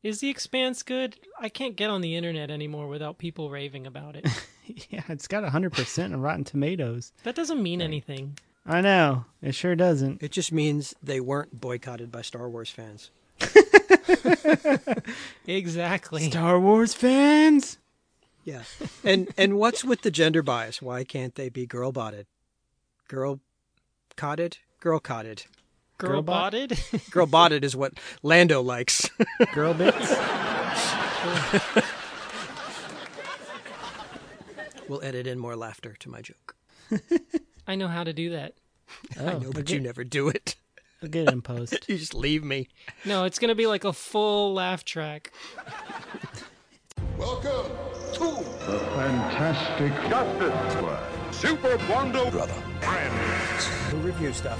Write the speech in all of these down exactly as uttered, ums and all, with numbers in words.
Is The Expanse good? I can't get on the internet anymore without people raving about it. Yeah, it's got one hundred percent on Rotten Tomatoes. That doesn't mean anything. I know. It sure doesn't. It just means they weren't boycotted by Star Wars fans. Exactly. Star Wars fans? Yeah. And and what's with the gender bias? Why can't they be girl-botted? Girl-cotted? Girl-cotted. Girl Girlbot? botted? Girl-botted is what Lando likes. Girl bits? We'll edit in more laughter to my joke. I know how to do that. Oh, I know, but we'll you get, never do it. we'll get it in post. You just leave me. No, it's going to be like a full laugh track. Welcome to The Fantastic Justice Squad. Super Wonder Brother. Friends. We'll review stuff.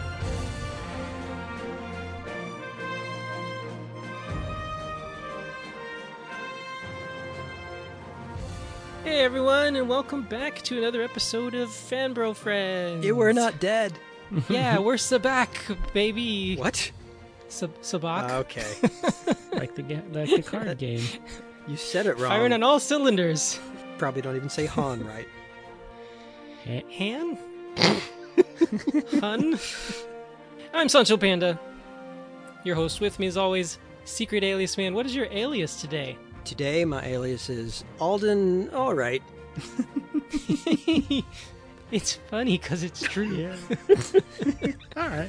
Hey everyone, and welcome back to another episode of Fanbro Friends. You were not dead. Yeah, we're Sabak, baby. What? Sab- Sabak. Okay. Like the ga- like the card game. You said it wrong. Firing on all cylinders. Probably don't even say Han right. Eh, Han? Hun? I'm Sancho Panda, your host. With me as always, Secret Alias Man. What is your alias today? Today, my alias is Alden Alright. It's funny because it's true. Yeah. All right.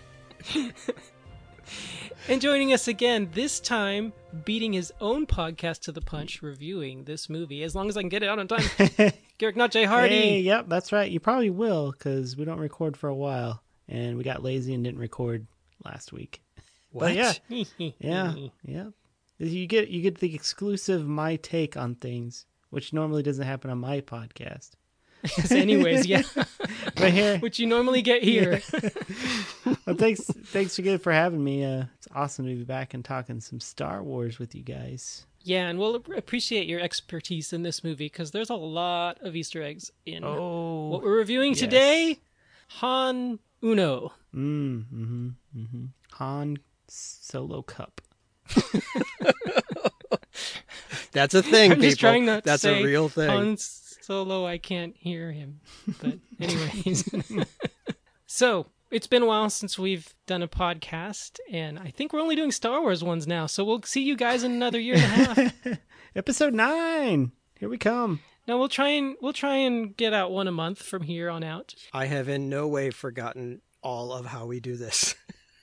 And joining us again, this time beating his own podcast to the punch, reviewing this movie, as long as I can get it out on time, Garrick Not J. Hardy. Hey, yep, that's right. You probably will because we don't record for a while, and we got lazy and didn't record last week. What? But yeah, yeah, yeah. You get you get the exclusive my take on things, which normally doesn't happen on my podcast. Yes, anyways, yeah. But here, Which you normally get here. well, thanks thanks again for having me. Uh, it's awesome to be back and talking some Star Wars with you guys. Yeah, and we'll appreciate your expertise in this movie because there's a lot of Easter eggs in Oh, what we're reviewing yes. today. Han Uno. Mm, mm-hmm, mm-hmm. Han Solo Cup. That's a thing, I'm people. just trying not to That's say a real thing. Han Solo, I can't hear him. But anyways. So, it's been a while since we've done a podcast, and I think we're only doing Star Wars ones now, so we'll see you guys in another year and a half. Episode nine. Here we come. Now we'll try and we'll try and get out one a month from here on out. I have in no way forgotten all of how we do this.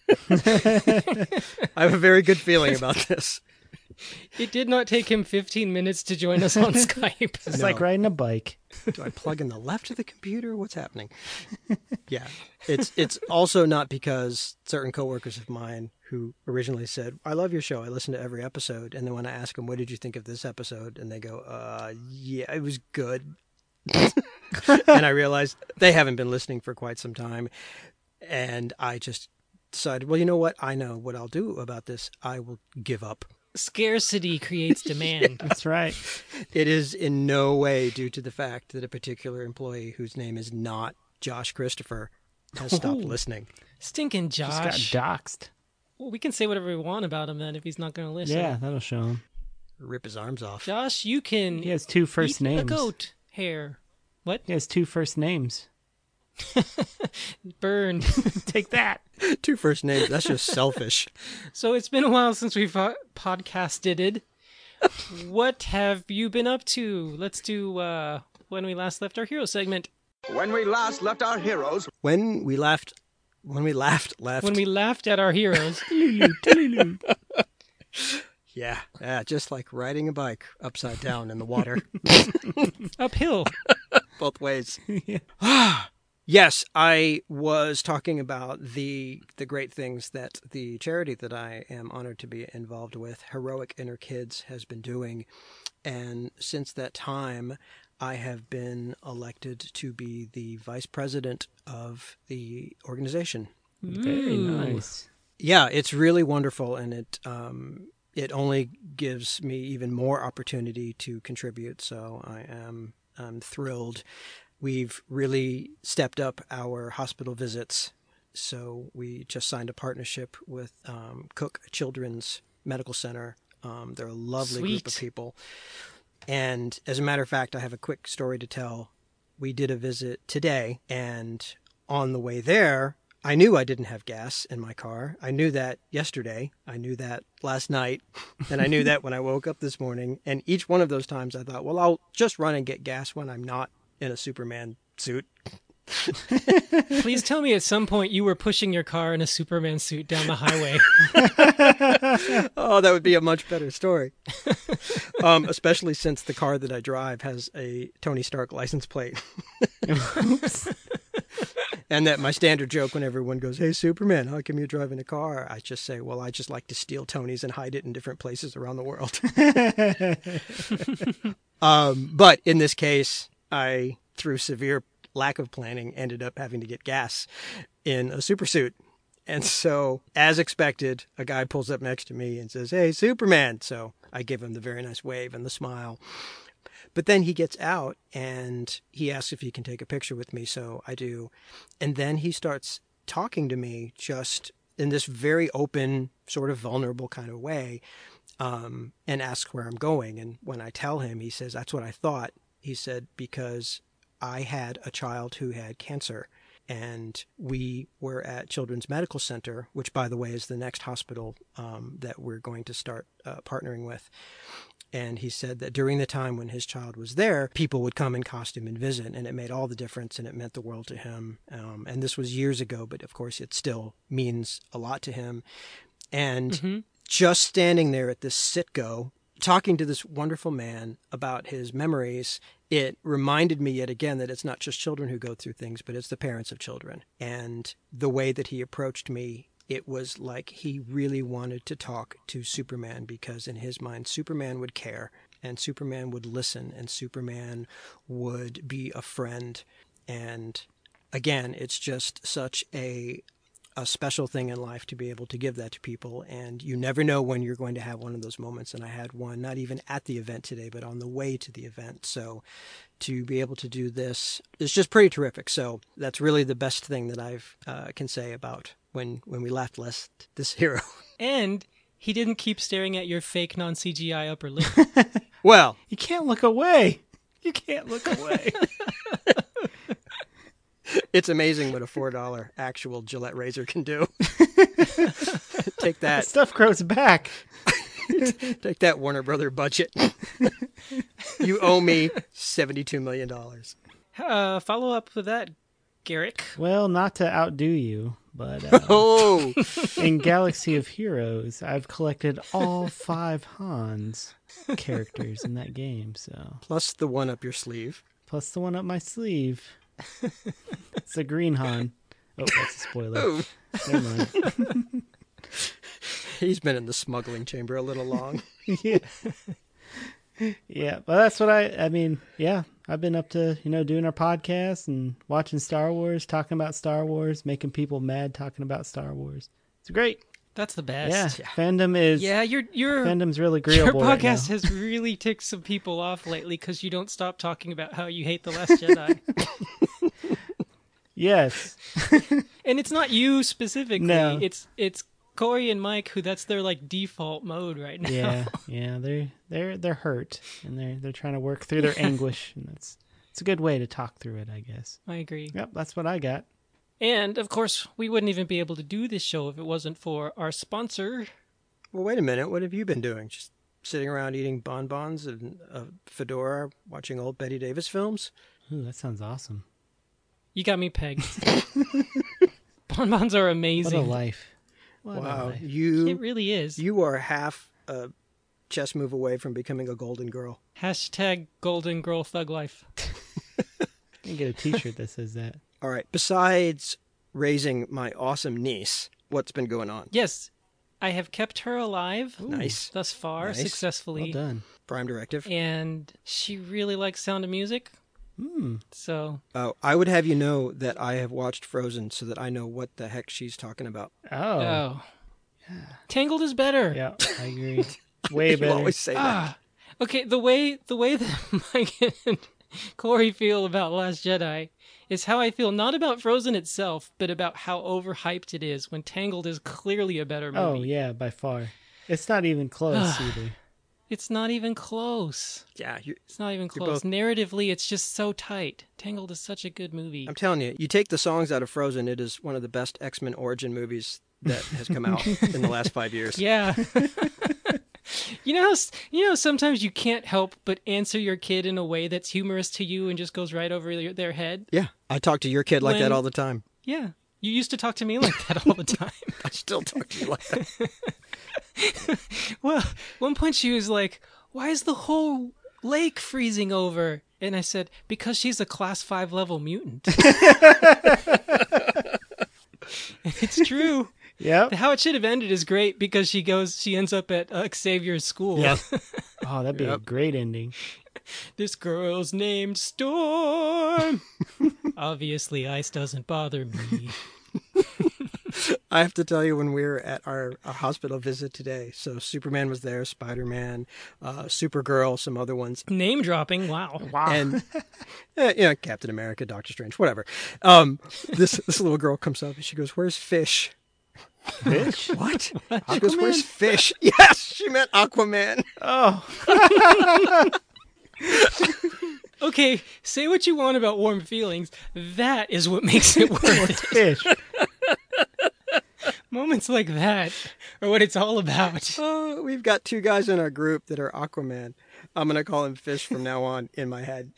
I have a very good feeling about this. It did not take him fifteen minutes to join us on Skype. It's No. like riding a bike. Do I plug in the left of the computer? What's happening? Yeah. It's it's also not because certain coworkers of mine who originally said, I love your show. I listen to every episode. And then when I ask them, what did you think of this episode? And they go, uh, yeah, it was good. And I realized they haven't been listening for quite some time. And I just decided, well, you know what? I know what I'll do about this. I will give up. Scarcity creates demand. That's right. It is in no way due to the fact that a particular employee whose name is not Josh Christopher has stopped Oh. listening. Stinking Just Josh. got doxxed. Well, we can say whatever we want about him then if he's not going to listen. Yeah, that'll show him. Rip his arms off. Josh, you can He has two first eat names. a goat hair. What? He has two first names. Burned. Take that. Two first names. That's just selfish. So it's been a while since we've uh, podcasted it. What have you been up to? Let's do uh, when we last left our hero segment. When we last left our heroes, When we laughed, when we laughed, left. When we laughed at our heroes. yeah, yeah, just like riding a bike upside down in the water, Uphill. both ways. Yes, I was talking about the the great things that the charity that I am honored to be involved with, Heroic Inner Kids, has been doing. And since that time, I have been elected to be the vice president of the organization. Very Ooh. nice. Yeah, it's really wonderful, and it um, it only gives me even more opportunity to contribute. So I am I'm thrilled. We've really stepped up our hospital visits. So we just signed a partnership with um, Cook Children's Medical Center Um, they're a lovely group of Sweet. people. And as a matter of fact, I have a quick story to tell. We did a visit today, and on the way there, I knew I didn't have gas in my car. I knew that yesterday. I knew that last night. And I knew that when I woke up this morning. And each one of those times I thought, well, I'll just run and get gas when I'm not in a Superman suit. Please tell me at some point you were pushing your car in a Superman suit down the highway. Oh, that would be a much better story. Um, especially since the car that I drive has a Tony Stark license plate. And that my standard joke when everyone goes, hey, Superman, how come you're driving a car? I just say, well, I just like to steal Tonys and hide it in different places around the world. um, but in this case, I, through severe lack of planning, ended up having to get gas in a super suit. And so, as expected, a guy pulls up next to me and says, hey, Superman. So I give him the very nice wave and the smile. But then he gets out and he asks if he can take a picture with me. So I do. And then he starts talking to me just in this very open, sort of vulnerable kind of way, um, and asks where I'm going. And when I tell him, he says, that's what I thought. He said, because I had a child who had cancer. And we were at Children's Medical Center, which, by the way, is the next hospital um, that we're going to start uh, partnering with. And he said that during the time when his child was there, people would come in costume and visit, and it made all the difference, and it meant the world to him. Um, and this was years ago, but of course it still means a lot to him. And mm-hmm. just standing there at this sit-go, talking to this wonderful man about his memories, it reminded me yet again that it's not just children who go through things, but it's the parents of children. And the way that he approached me, it was like he really wanted to talk to Superman, because in his mind, Superman would care, and Superman would listen, and Superman would be a friend. And again, it's just such a a special thing in life to be able to give that to people. And you never know when you're going to have one of those moments. And I had one, not even at the event today, but on the way to the event. So to be able to do this is just pretty terrific. So that's really the best thing that I've uh, can say about when, when we laughed less this hero. And he didn't keep staring at your fake non-C G I upper lip. Well, you can't look away. You can't look away. It's amazing what a four dollar actual Gillette razor can do. Take that. Stuff grows back. Take that, Warner Brother budget. You owe me seventy-two million dollars. Uh, follow up with that, Garrick. Well, not to outdo you, but uh, oh, in Galaxy of Heroes, I've collected all five Hans characters in that game. So plus the one up your sleeve. Plus the one up my sleeve. It's a green Han. Oh, that's a spoiler. Oh. Never mind. He's been in the smuggling chamber a little long. Yeah. Yeah, but that's what I, I mean, yeah, I've been up to, you know, doing our podcast and watching Star Wars, talking about Star Wars, making people mad talking about Star Wars. It's great. That's the best. Yeah, yeah. Fandom is, yeah, your your fandom's really agreeable. Your podcast right has really ticked some people off lately because you don't stop talking about how you hate The Last Jedi. Yes. And it's not you specifically. No. It's it's Corey and Mike, who that's their like default mode right now. Yeah, yeah, they're they're they're hurt and they're they're trying to work through their anguish, and it's it's a good way to talk through it, I guess. I agree. Yep, that's what I got. And of course, we wouldn't even be able to do this show if it wasn't for our sponsor. Well, wait a minute. What have you been doing? Just sitting around eating bonbons and a fedora, watching old Betty Davis films? Ooh, that sounds awesome. You got me pegged. Bonbons are amazing. What a life. What wow, a life. you It really is. You are half a chess move away from becoming a golden girl. Hashtag golden girl thug life. You can get a t-shirt that says that. All right. Besides raising my awesome niece, what's been going on? Yes, I have kept her alive. Ooh, nice. Thus far, nice. successfully. Well done. Prime directive. And she really likes Sound of Music. Hmm. So. Oh, I would have you know that I have watched Frozen so that I know what the heck she's talking about. Oh. Oh. Yeah. Tangled is better. Yeah, I agree. Way you better. always say ah. that. Okay, the way the way that Mike and Corey feel about Last Jedi is how I feel not about Frozen itself, but about how overhyped it is when Tangled is clearly a better movie. Oh, yeah, by far. It's not even close either. It's not even close. Yeah, you, It's not even You're close. both- Narratively, it's just so tight. Tangled is such a good movie. I'm telling you, you take the songs out of Frozen, it is one of the best X-Men origin movies that has come out in the last five years. Yeah. You know how s- you know sometimes you can't help but answer your kid in a way that's humorous to you and just goes right over your, their head. Yeah, I talk to your kid like When- that all the time. Yeah. You used to talk to me like that all the time. I still talk to you like that. Well, one point she was like, "Why is the whole lake freezing over?" And I said, "Because she's a class five level mutant." And it's true. Yep. How it should have ended is great because she goes, she ends up at uh, Xavier's school. Yeah. Oh, that'd be a Yep. great ending. This girl's named Storm. Obviously, ice doesn't bother me. I have to tell you, when we were at our, our hospital visit today, so Superman was there, Spider-Man, uh, Supergirl, some other ones, Name dropping. Wow. Wow. and uh, you know, Captain America, Doctor Strange, whatever. Um, this this little girl comes up and she goes, "Where's Fish?" Fish? What? She goes, "Where's Fish?" Yes, she meant Aquaman. Oh, Okay, say what you want about warm feelings. That is what makes it worth it. fish. Moments like that are what it's all about. Uh, we've got two guys in our group that are Aquaman. I'm gonna call him Fish from now on in my head.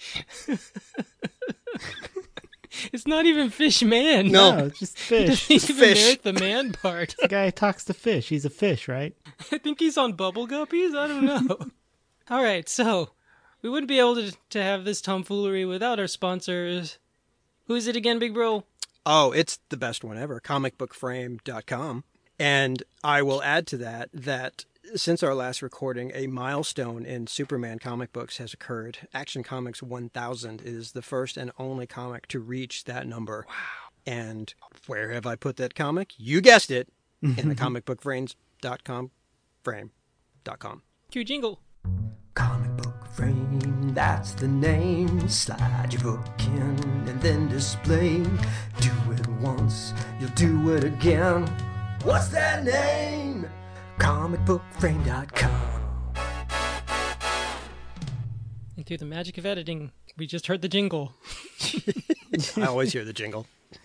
It's not even Fish Man. No. No, it's just fish. He's even Fish. there at the man part. The guy talks to fish. He's a fish, right? I think he's on Bubble Guppies. I don't know. All right, so we wouldn't be able to, to have this tomfoolery without our sponsors. Who is it again, Big Bro? Oh, it's the best one ever, comic book frame dot com. And I will add to that that since our last recording, a milestone in Superman comic books has occurred. Action Comics one thousand is the first and only comic to reach that number. Wow. And where have I put that comic? You guessed it, in the comic book frames dot com, frame dot com. Cue jingle. Comic book frame, that's the name. Slide your book in and then display. Do it once, you'll do it again. What's that name? comic book frame dot com. And through the magic of editing, we just heard the jingle. I always hear the jingle.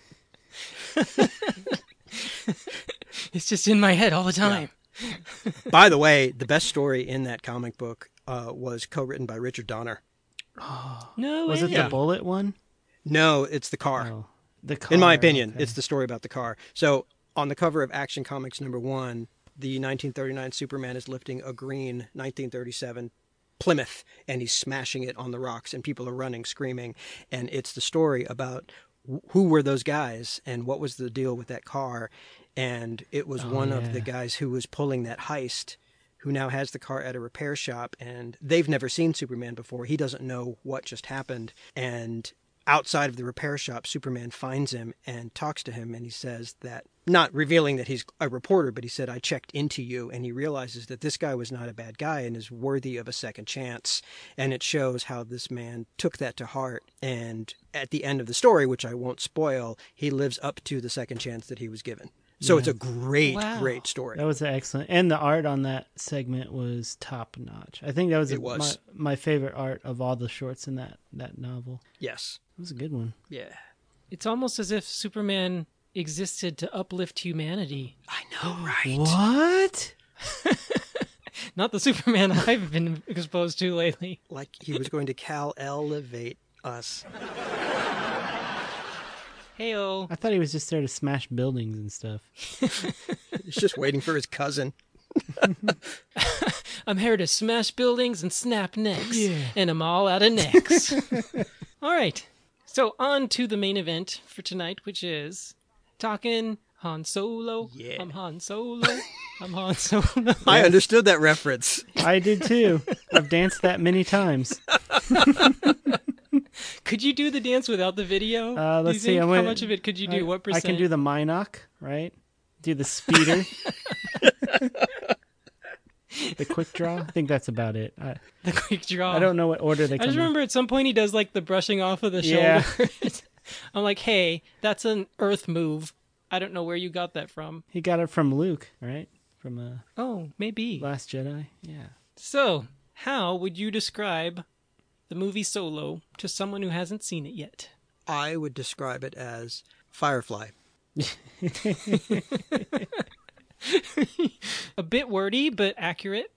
It's just in my head all the time. By the way, the best story in that comic book uh, was co-written by Richard Donner. No Was way. it Yeah. the bullet one? No, it's the car. Oh, the car. In my opinion, okay. it's the story about the car. So on the cover of Action Comics number one, the nineteen thirty-nine Superman is lifting a green nineteen thirty-seven Plymouth, and he's smashing it on the rocks, and people are running, screaming. And it's the story about wh- who were those guys and what was the deal with that car. And it was Oh, one of yeah. the guys who was pulling that heist who now has the car at a repair shop, and they've never seen Superman before. He doesn't know what just happened. And outside of the repair shop, Superman finds him and talks to him, and he says that, not revealing that he's a reporter, but he said, "I checked into you," and he realizes that this guy was not a bad guy and is worthy of a second chance. And it shows how this man took that to heart, and at the end of the story, which I won't spoil, he lives up to the second chance that he was given. So it's a great, Wow. great story. That was excellent, and the art on that segment was top notch. I think that was, It a- was. My, my favorite art of all the shorts in that that novel. Yes. It was a good one. Yeah. It's almost as if Superman existed to uplift humanity. I know, right? What? Not the Superman I've been exposed to lately. Like he was going to Cal-elevate us. Heyo. I thought he was just there to smash buildings and stuff. He's just waiting for his cousin. I'm here to smash buildings and snap necks. And I'm all out of necks. All right. So on to the main event for tonight, which is talking Han Solo. Yeah. I'm Han Solo. I'm Han Solo. I understood that reference. I did too. I've danced that many times. Could you do the dance without the video? Uh, Do let's you see. think? I'm How gonna- much of it could you do? I, what I percent? can do the Minoc, right? Do the speeder. The quick draw. I think that's about it. I, the quick draw. I don't know what order they I come just in. remember at some point he does like the brushing off of the Yeah. shoulders. I'm like, hey, that's an Earth move. I don't know where you got that from. He got it from Luke, right? from uh, Oh, maybe. Last Jedi. Yeah. So, how would you describe the movie Solo to someone who hasn't seen it yet? I would describe it as Firefly. A bit wordy, but accurate.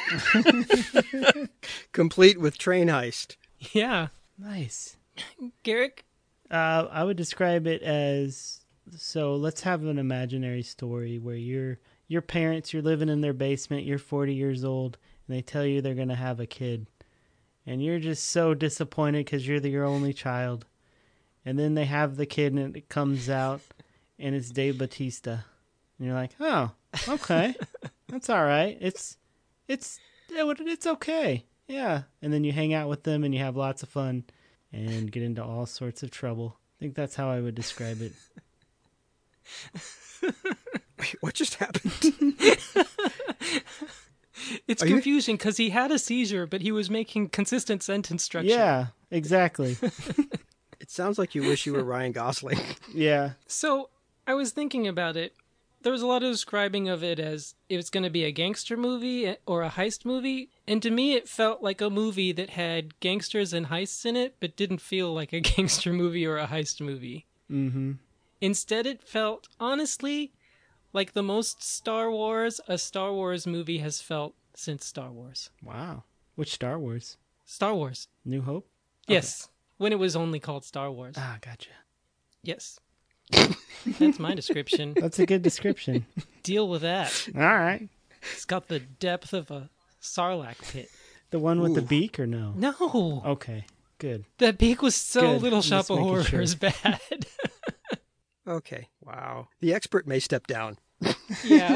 Complete with train heist. Yeah. Nice. Garrick? Uh, I would describe it as, so let's have an imaginary story where you're your parents, you're living in their basement, you're forty years old, and they tell you they're going to have a kid. And you're just so disappointed because you're the, your only child. And then they have the kid and it comes out and it's Dave Bautista. And you're like, oh, okay. That's all right. It's, it's, it's okay. Yeah. And then you hang out with them and you have lots of fun and get into all sorts of trouble. I think that's how I would describe it. Wait, what just happened? It's Are you- confusing because he had a seizure, but he was making consistent sentence structure. Yeah, exactly. It sounds like you wish you were Ryan Gosling. Yeah. So, I was thinking about it. There was a lot of describing of it as it was going to be a gangster movie or a heist movie. And to me, it felt like a movie that had gangsters and heists in it, but didn't feel like a gangster movie or a heist movie. Mm-hmm. Instead, it felt, honestly, like the most Star Wars a Star Wars movie has felt since Star Wars. Wow. Which Star Wars? Star Wars. New Hope? Yes. When it was only called Star Wars. Ah, gotcha. Yes. That's my description. That's a good description. Deal with that. All right. It's got the depth of a Sarlacc pit. The one with the Ooh. beak or no? No. Okay, good. That beak was so Good. Little Just Shop of making sure. Horrors bad. Okay. Wow. The expert may step down. Yeah.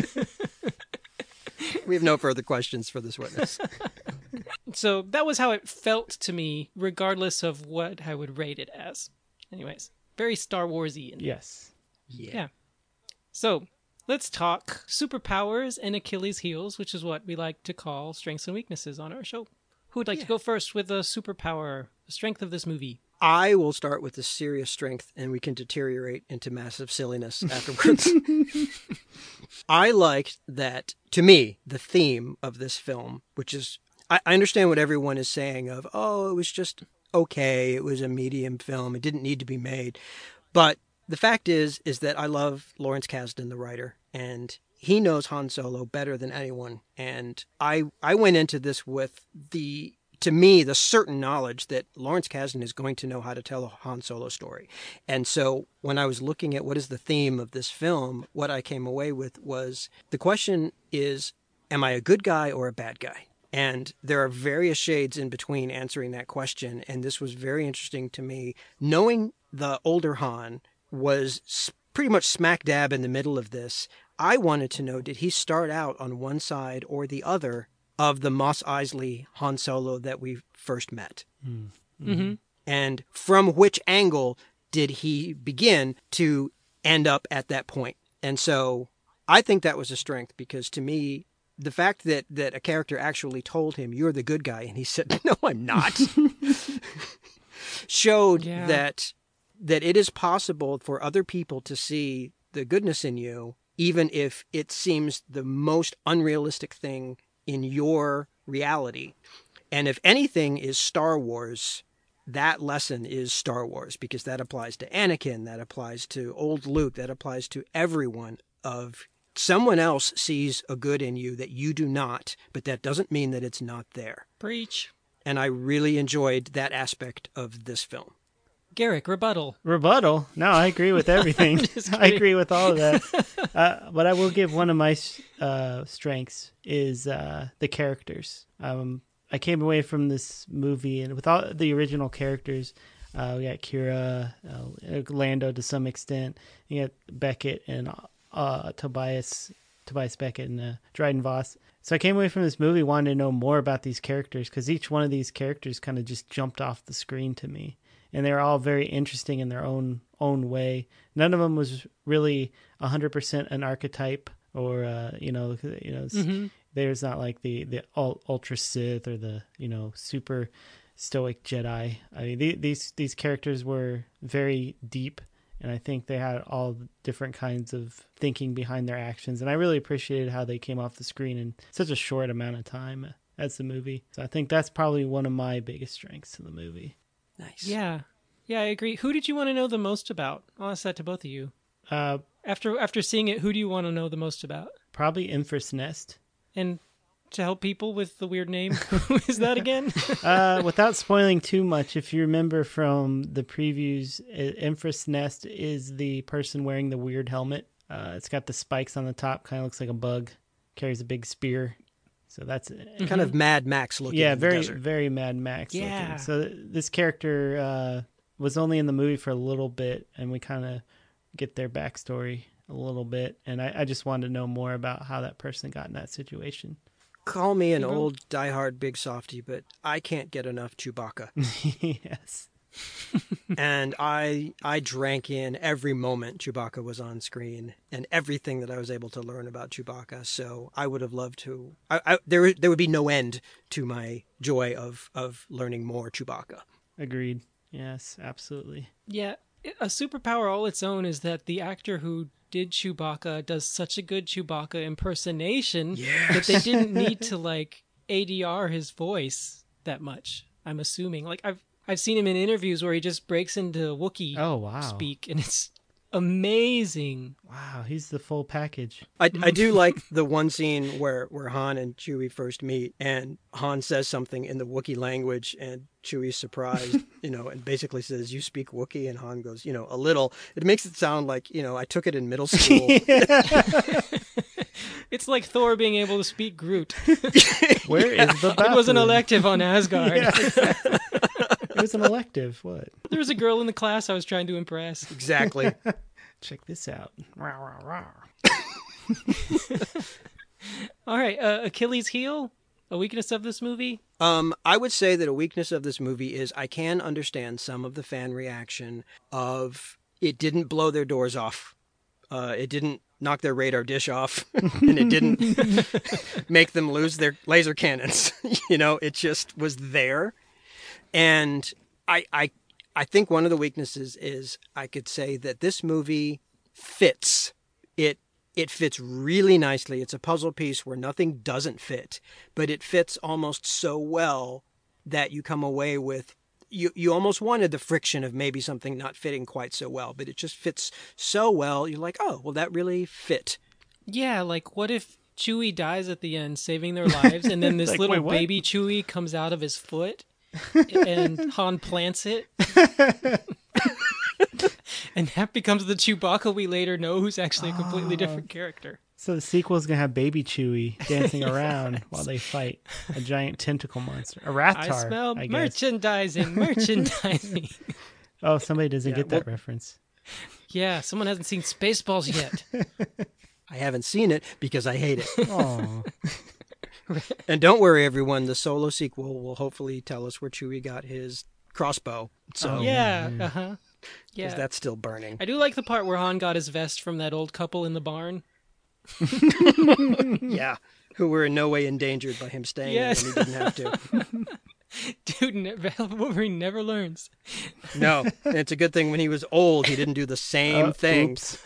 We have no further questions for this witness. So that was how it felt to me, regardless of what I would rate it as. Anyways, very Star Wars-y. Yes. Yeah. So let's talk superpowers and Achilles' heels, which is what we like to call strengths and weaknesses on our show. Who would like to go first with a superpower, the strength of this movie? I will start with the serious strength, and we can deteriorate into massive silliness afterwards. I liked that, to me, the theme of this film, which is, I, I understand what everyone is saying of, oh, it was just okay, it was a medium film, it didn't need to be made. But the fact is, is that I love Lawrence Kasdan, the writer, and he knows Han Solo better than anyone. And I, I went into this with the, to me, the certain knowledge that Lawrence Kasdan is going to know how to tell a Han Solo story. And so when I was looking at what is the theme of this film, what I came away with was the question is, am I a good guy or a bad guy? And there are various shades in between answering that question. And this was very interesting to me. Knowing the older Han was s- pretty much smack dab in the middle of this, I wanted to know, did he start out on one side or the other of the Mos Eisley Han Solo that we first met? Mm-hmm. And from which angle did he begin to end up at that point? And so I think that was a strength, because to me, the fact that, that a character actually told him, you're the good guy, and he said, no, I'm not, showed Yeah. that that it is possible for other people to see the goodness in you, even if it seems the most unrealistic thing in your reality. And if anything is Star Wars, that lesson is Star Wars, because that applies to Anakin, that applies to old Luke, that applies to everyone. Of someone else sees a good in you that you do not, but that doesn't mean that it's not there. Preach. And I really enjoyed that aspect of this film. Garrick, rebuttal. Rebuttal? No, I agree with everything. Just I kidding. agree with all of that. Uh, but I will give one of my uh, strengths is uh, the characters. Um, I came away from this movie, and with all the original characters, uh, we got Kira, uh, Lando to some extent. You got Beckett and uh, Tobias, Tobias Beckett and uh, Dryden Voss. So I came away from this movie wanting to know more about these characters, because each one of these characters kind of just jumped off the screen to me. And they're all very interesting in their own own way. None of them was really one hundred percent an archetype, or uh, you know, you know, Mm-hmm. there's not like the the ultra Sith or the, you know, super stoic Jedi. I mean, the, these these characters were very deep And I think they had all the different kinds of thinking behind their actions. And I really appreciated how they came off the screen in such a short amount of time as the movie. So I think that's probably one of my biggest strengths to the movie. Nice. Yeah. Yeah, I agree. Who did you want to know the most about? I'll ask that to both of you. Uh, After after seeing it, who do you want to know the most about? probably Empress Nest. And to help people with the weird name, who is that again? uh, without spoiling too much, if you remember from the previews, uh, Empress Nest is the person wearing the weird helmet. Uh, it's got the spikes on the top, kind of looks like a bug, carries a big spear. So that's Mm-hmm. Kind of Mad Max looking. yeah, in the very desert. very Mad Max Yeah. looking. So th- this character uh, was only in the movie for a little bit, and we kind of get their backstory a little bit. And I, I just wanted to know more about how that person got in that situation. Call me an You know- old diehard big softy, but I can't get enough Chewbacca. Yes. And I I drank in every moment Chewbacca was on screen and everything that I was able to learn about Chewbacca. So I would have loved to. I, I, there there would be no end to my joy of of learning more Chewbacca. Agreed. Yes, absolutely. Yeah, a superpower all its own is that the actor who did Chewbacca does such a good Chewbacca impersonation that they didn't need to like A D R his voice that much. I'm assuming. Like I've I've seen him in interviews where he just breaks into Wookiee Oh, wow. speak, and it's amazing. Wow, he's the full package. I, I do like the one scene where, where Han and Chewie first meet, and Han says something in the Wookiee language, and Chewie's surprised, you know, and basically says, "You speak Wookiee?" And Han goes, "You know, a little." It makes it sound like, you know, I took it in middle school. It's like Thor being able to speak Groot. Where is the bathroom? It was an elective on Asgard. Yeah, exactly. It was an elective. What? There was a girl in the class I was trying to impress. Exactly. Check this out. Rah, rah, rah. All right, uh, Achilles' heel, a weakness of this movie. Um, I would say that a weakness of this movie is I can understand some of the fan reaction of it didn't blow their doors off. Uh, it didn't knock their radar dish off, and it didn't make them lose their laser cannons. You know, it just was there. And I, I, I think one of the weaknesses is I could say that this movie fits. It It fits really nicely. It's a puzzle piece where nothing doesn't fit, but it fits almost so well that you come away with, you, you almost wanted the friction of maybe something not fitting quite so well, but it just fits so well. You're like, oh, well, that really fit. Yeah, like what if Chewie dies at the end, saving their lives, and then this Like, little wait, what? baby Chewie comes out of his foot, and Han plants it, and that becomes the Chewbacca we later know, who's actually a completely different character. So the sequel's gonna have Baby Chewie dancing around while they fight a giant tentacle monster, a Rathtar. I smell I guess. merchandising, merchandising. Oh, somebody doesn't Yeah, get that well- reference. Yeah, someone hasn't seen Spaceballs yet. I haven't seen it because I hate it. Oh, And don't worry, everyone. The Solo sequel will hopefully tell us where Chewie got his crossbow. So, yeah, uh huh. because Yeah, that's still burning. I do like the part where Han got his vest from that old couple in the barn. Yeah. Who were in no way endangered by him staying Yes. there when he didn't have to. Dude, ne- Wolverine never learns. No. And it's a good thing when he was old, he didn't do the same Uh, thing. oops.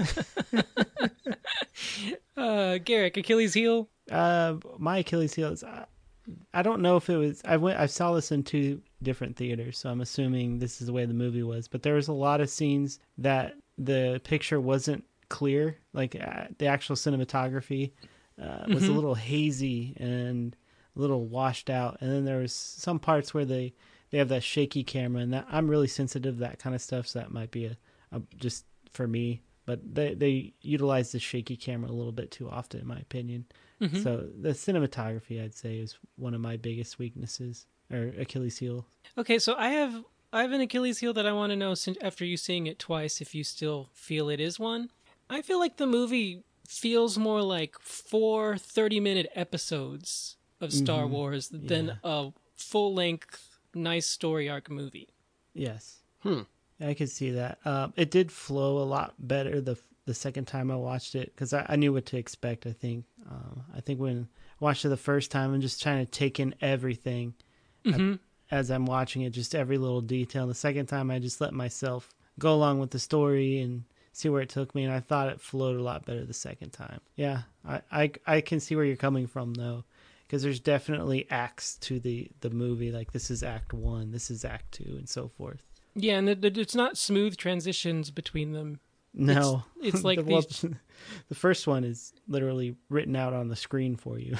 Uh, Garrick, Achilles' heel. Uh, my Achilles heel is I, I don't know if it was I went I saw this in two different theaters, so I'm assuming this is the way the movie was. But there was a lot of scenes that the picture wasn't clear, like uh, the actual cinematography uh, was a little hazy and a little washed out. And then there was some parts where they they have that shaky camera, and that I'm really sensitive to that kind of stuff, so that might be a, a just for me. But they they utilize the shaky camera a little bit too often, in my opinion. So the cinematography, I'd say, is one of my biggest weaknesses or Achilles heel. Okay, so I have I have an Achilles heel that I want to know since after you seeing it twice, if you still feel it is one. I feel like the movie feels more like four thirty-minute episodes of Star Wars than a full-length, nice story arc movie. Yes. Hmm. I could see that. Um, it did flow a lot better the the second time I watched it because I, I knew what to expect. I think. Um, I think when I watched it the first time, I'm just trying to take in everything Mm-hmm. as I'm watching it, just every little detail. The second time, I just let myself go along with the story and see where it took me. And I thought it flowed a lot better the second time. Yeah, I, I, I can see where you're coming from, though, because there's definitely acts to the, the movie. Like, this is act one, this is act two, and so forth. Yeah, and it, it's not smooth transitions between them. No. It's, it's like the, well, these... the first one is literally written out on the screen for you.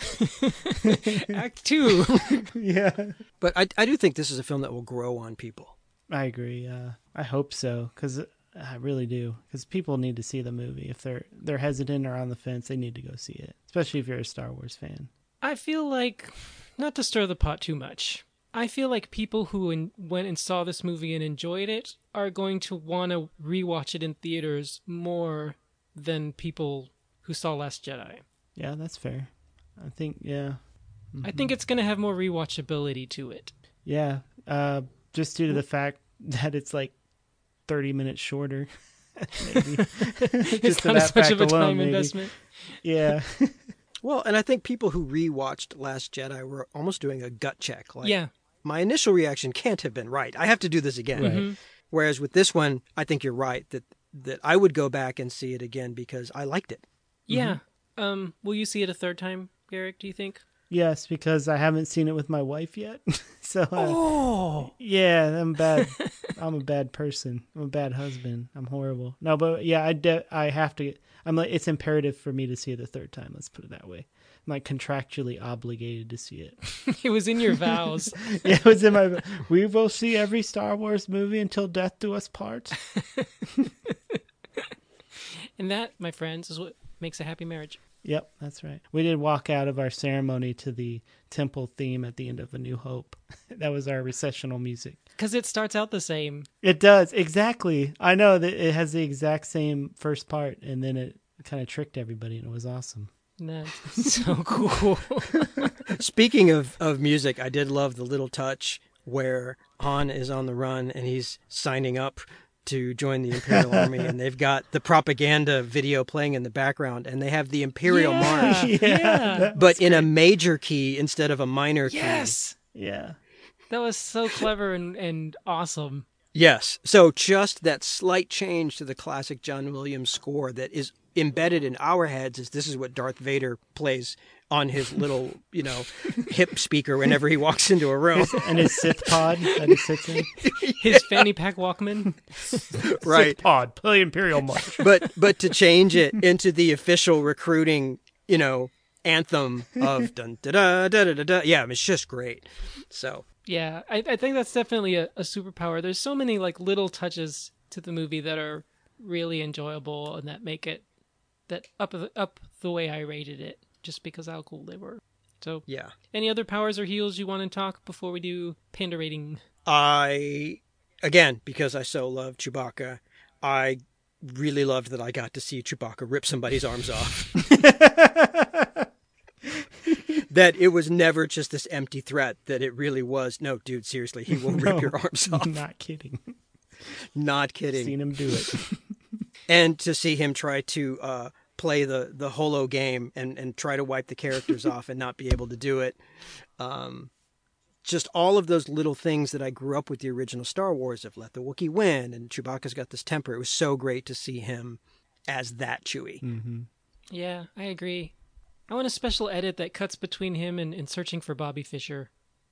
Act two. Yeah. But I, I do think this is a film that will grow on people. I agree. Uh, I hope so, because I really do. Because people need to see the movie. If they're they're hesitant or on the fence, they need to go see it, especially if you're a Star Wars fan. I feel like, not to stir the pot too much, I feel like people who in, went and saw this movie and enjoyed it are going to want to rewatch it in theaters more than people who saw Last Jedi. Yeah, that's fair. I think, yeah. Mm-hmm. I think it's going to have more rewatchability to it. Yeah, uh, just due to the fact that it's like thirty minutes shorter. Maybe. It's not as much of a alone, time maybe. investment. Yeah. Well, and I think people who rewatched Last Jedi were almost doing a gut check. Like, yeah. My initial reaction can't have been right. I have to do this again. Right. Mm-hmm. Whereas with this one, I think you're right that that I would go back and see it again because I liked it. Yeah. Mm-hmm. Um, will you see it a third time, Garrick, do you think? Yes, because I haven't seen it with my wife yet. So, uh, oh, yeah, I'm bad. I'm a bad person. I'm a bad husband. I'm horrible. No, but yeah, I de- I have to. I'm like, it's imperative for me to see it the third time. Let's put it that way. I'm like contractually obligated to see it. It was in your vows. Yeah, it was in my. We will see every Star Wars movie until death do us part. And that, my friends, is what makes a happy marriage. Yep, that's right. We did walk out of our ceremony to the temple theme at the end of A New Hope. That was our recessional music. Because it starts out the same. It does, exactly. I know that it has the exact same first part, and then it kind of tricked everybody, and it was awesome. That's so cool. Speaking of, of music, I did love the little touch where Han is on the run and he's signing up to join the Imperial Army, and they've got the propaganda video playing in the background, and they have the Imperial yeah, March, yeah, yeah. but in a major key instead of a minor key. Yes! Yeah. That was so clever and, and awesome. Yes. So just that slight change to the classic John Williams score that is embedded in our heads as this is what Darth Vader plays on his little, you know, hip speaker whenever he walks into a room. And his Sith pod that he sits in. His fanny pack Walkman. Right. Sith pod, play Imperial March. But but to change it into the official recruiting, you know, anthem of dun da da da da da da. Yeah, it's just great. So yeah, I, I think that's definitely a, a superpower. There's so many like little touches to the movie that are really enjoyable and that make it that up up the way I rated it. Just because how cool they were. So, yeah. Any other powers or heals you want to talk before we do panda rating? I, again, because I so love Chewbacca, I really loved that I got to see Chewbacca rip somebody's arms off. That it was never just this empty threat, that it really was, no, dude, seriously, he will No, rip your arms off. Not kidding. Not kidding. Seen him do it. And to see him try to uh, play the, the holo game and, and try to wipe the characters off and not be able to do it. Um, just all of those little things that I grew up with the original Star Wars of let the Wookiee win, and Chewbacca's got this temper. It was so great to see him as that Chewie. Mm-hmm. Yeah, I agree. I want a special edit that cuts between him and, and searching for Bobby Fischer.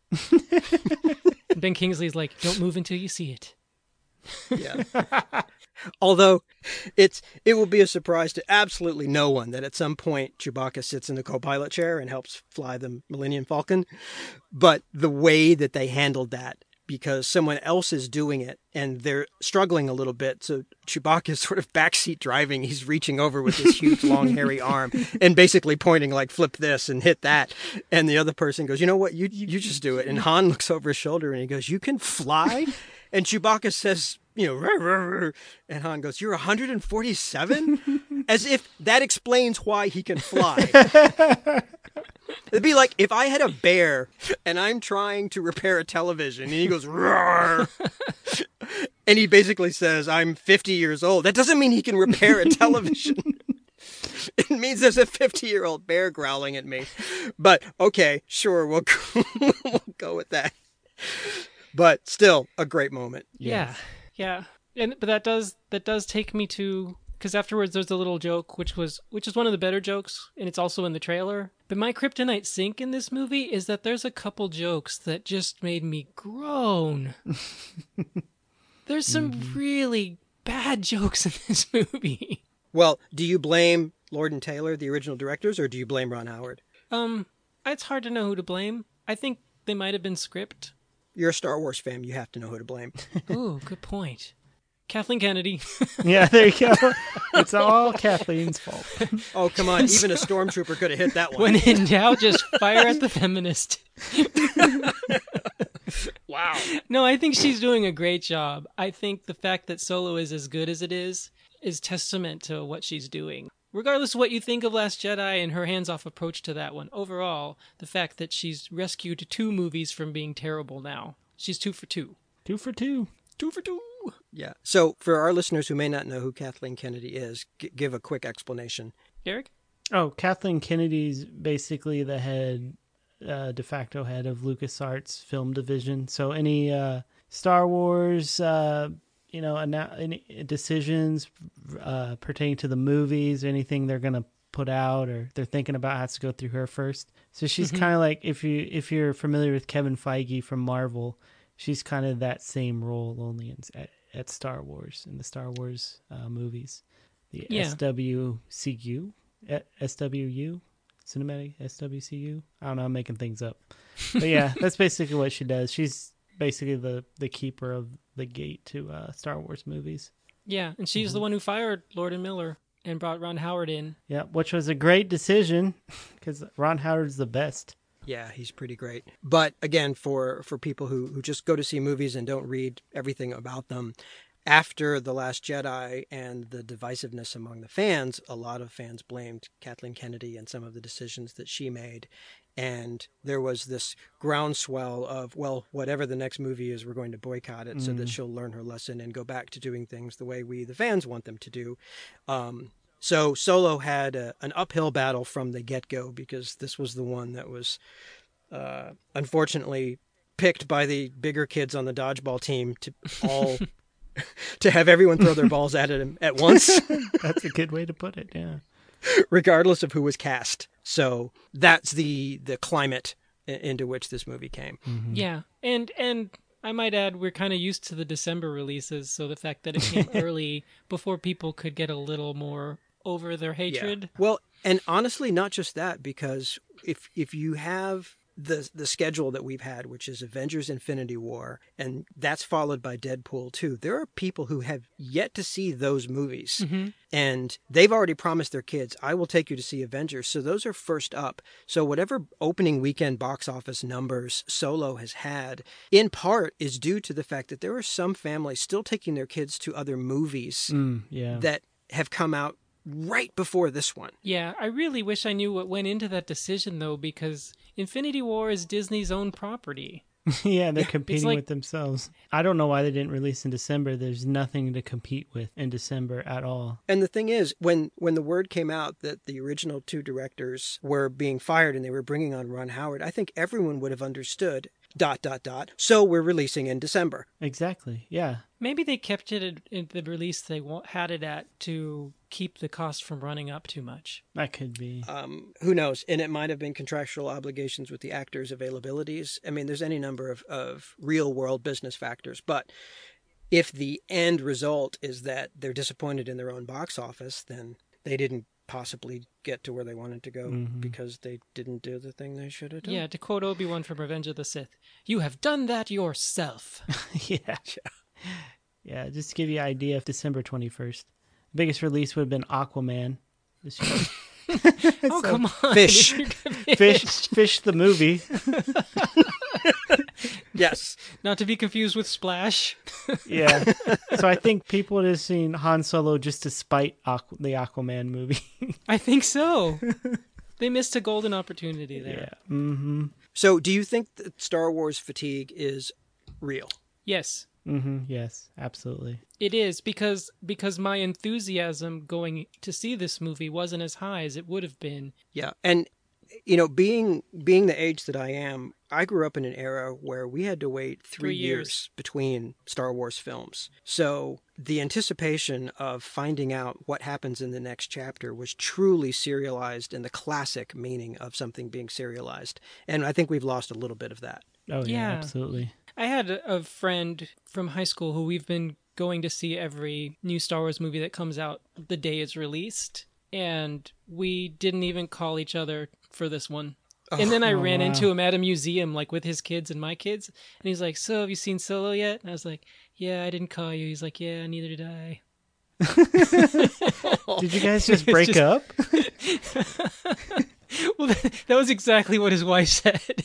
Ben Kingsley's like, don't move until you see it. Yeah. Although it's it will be a surprise to absolutely no one that at some point Chewbacca sits in the co-pilot chair and helps fly the Millennium Falcon. But the way that they handled that, because someone else is doing it and they're struggling a little bit. So Chewbacca is sort of backseat driving. He's reaching over with his huge, long, hairy arm and basically pointing like, flip this and hit that. And the other person goes, you know what? You, you just do it. And Han looks over his shoulder and he goes, you can fly? And Chewbacca says, you know, rah, rah, rah. And Han goes, you're one hundred forty-seven? As if that explains why he can fly. It'd be like if I had a bear and I'm trying to repair a television and he goes, roar. And he basically says, I'm fifty years old. That doesn't mean he can repair a television. It means there's a fifty-year-old bear growling at me. But okay, sure, we'll go, we'll go with that. But still, a great moment. Yeah, yeah. And but that does that does take me to, because afterwards there's a little joke which was which is one of the better jokes, and it's also in the trailer. But my kryptonite sink in this movie is that there's a couple jokes that just made me groan. There's some mm-hmm. really bad jokes in this movie. Well, do you blame Lord and Taylor, the original directors, or do you blame Ron Howard? Um, it's hard to know who to blame. I think they might have been script. You're a Star Wars fan. You have to know who to blame. Ooh, good point. Kathleen Kennedy. Yeah, there you go. It's all Kathleen's fault. Oh, come on. Even a stormtrooper could have hit that one. When in doubt, just fire at the feminist. Wow. No, I think she's doing a great job. I think the fact that Solo is as good as it is is testament to what she's doing. Regardless of what you think of Last Jedi and her hands-off approach to that one, overall, the fact that she's rescued two movies from being terrible now. She's two for two. Two for two. Two for two. Yeah. So for our listeners who may not know who Kathleen Kennedy is, g- give a quick explanation. Derek? Oh, Kathleen Kennedy's basically the head, uh, de facto head of LucasArts film division. So any uh, Star Wars, uh, you know, any decisions uh, pertaining to the movies, anything they're going to put out or they're thinking about has to go through her first. So she's mm-hmm. kind of like, if you if you're familiar with Kevin Feige from Marvel, she's kind of that same role, only in, at, at Star Wars, in the Star Wars uh, movies. The yeah. S W C U, S W U, Cinematic S W C U. I don't know, I'm making things up. But yeah, that's basically what she does. She's basically the, the keeper of the gate to uh, Star Wars movies. Yeah, and she's mm-hmm. the one who fired Lord and Miller and brought Ron Howard in. Yeah, which was a great decision because Ron Howard's the best. Yeah, he's pretty great. But again, for, for people who, who just go to see movies and don't read everything about them, after The Last Jedi and the divisiveness among the fans, a lot of fans blamed Kathleen Kennedy and some of the decisions that she made. And there was this groundswell of, well, whatever the next movie is, we're going to boycott it mm. so that she'll learn her lesson and go back to doing things the way we, the fans, want them to do. Um, so Solo had a, an uphill battle from the get-go because this was the one that was uh, unfortunately picked by the bigger kids on the dodgeball team to all... to have everyone throw their balls at him at once. That's a good way to put it, yeah. Regardless of who was cast. So that's the the climate into which this movie came. Mm-hmm. Yeah, and and I might add, we're kind of used to the December releases, so the fact that it came early before people could get a little more over their hatred. Yeah. Well, and honestly, not just that, because if if you have the the schedule that we've had, which is Avengers Infinity War, and that's followed by Deadpool two, there are people who have yet to see those movies. Mm-hmm. And they've already promised their kids, I will take you to see Avengers. So those are first up. So whatever opening weekend box office numbers Solo has had, in part is due to the fact that there are some families still taking their kids to other movies mm, yeah. that have come out right before this one. Yeah, I really wish I knew what went into that decision, though, because Infinity War is Disney's own property. Yeah, they're competing like, with themselves. I don't know why they didn't release in December. There's nothing to compete with in December at all. And the thing is, when, when the word came out that the original two directors were being fired and they were bringing on Ron Howard, I think everyone would have understood, dot, dot, dot, so we're releasing in December. Exactly, yeah. Maybe they kept it at, at the release they had it at to keep the cost from running up too much. That could be. Um, who knows? And it might have been contractual obligations with the actors' availabilities. I mean, there's any number of, of real-world business factors. But if the end result is that they're disappointed in their own box office, then they didn't possibly get to where they wanted to go mm-hmm. because they didn't do the thing they should have done. Yeah, to quote Obi-Wan from Revenge of the Sith, you have done that yourself. Yeah. Yeah, just to give you an idea of December twenty-first. The biggest release would have been Aquaman this year. Oh, so, come on. Fish. Fish. Fish the movie. Yes. Not to be confused with Splash. Yeah. So I think people would have seen Han Solo just to spite Aqu- the Aquaman movie. I think so. They missed a golden opportunity there. Yeah. Mm-hmm. So do you think that Star Wars fatigue is real? Yes. Mm-hmm. Yes, absolutely. It is, because because my enthusiasm going to see this movie wasn't as high as it would have been. Yeah, and you know, being being the age that I am, I grew up in an era where we had to wait three, Three years. years between Star Wars films. So the anticipation of finding out what happens in the next chapter was truly serialized in the classic meaning of something being serialized. And I think we've lost a little bit of that. Oh yeah, Yeah. absolutely. I had a a friend from high school who we've been going to see every new Star Wars movie that comes out the day it's released, and we didn't even call each other for this one. And then I Oh, ran wow. into him at a museum, like with his kids and my kids, and he's like, "So, have you seen Solo yet?" And I was like, "Yeah, I didn't call you." He's like, "Yeah, neither did I." Did you guys just It's break just- up? Well, that, that was exactly what his wife said.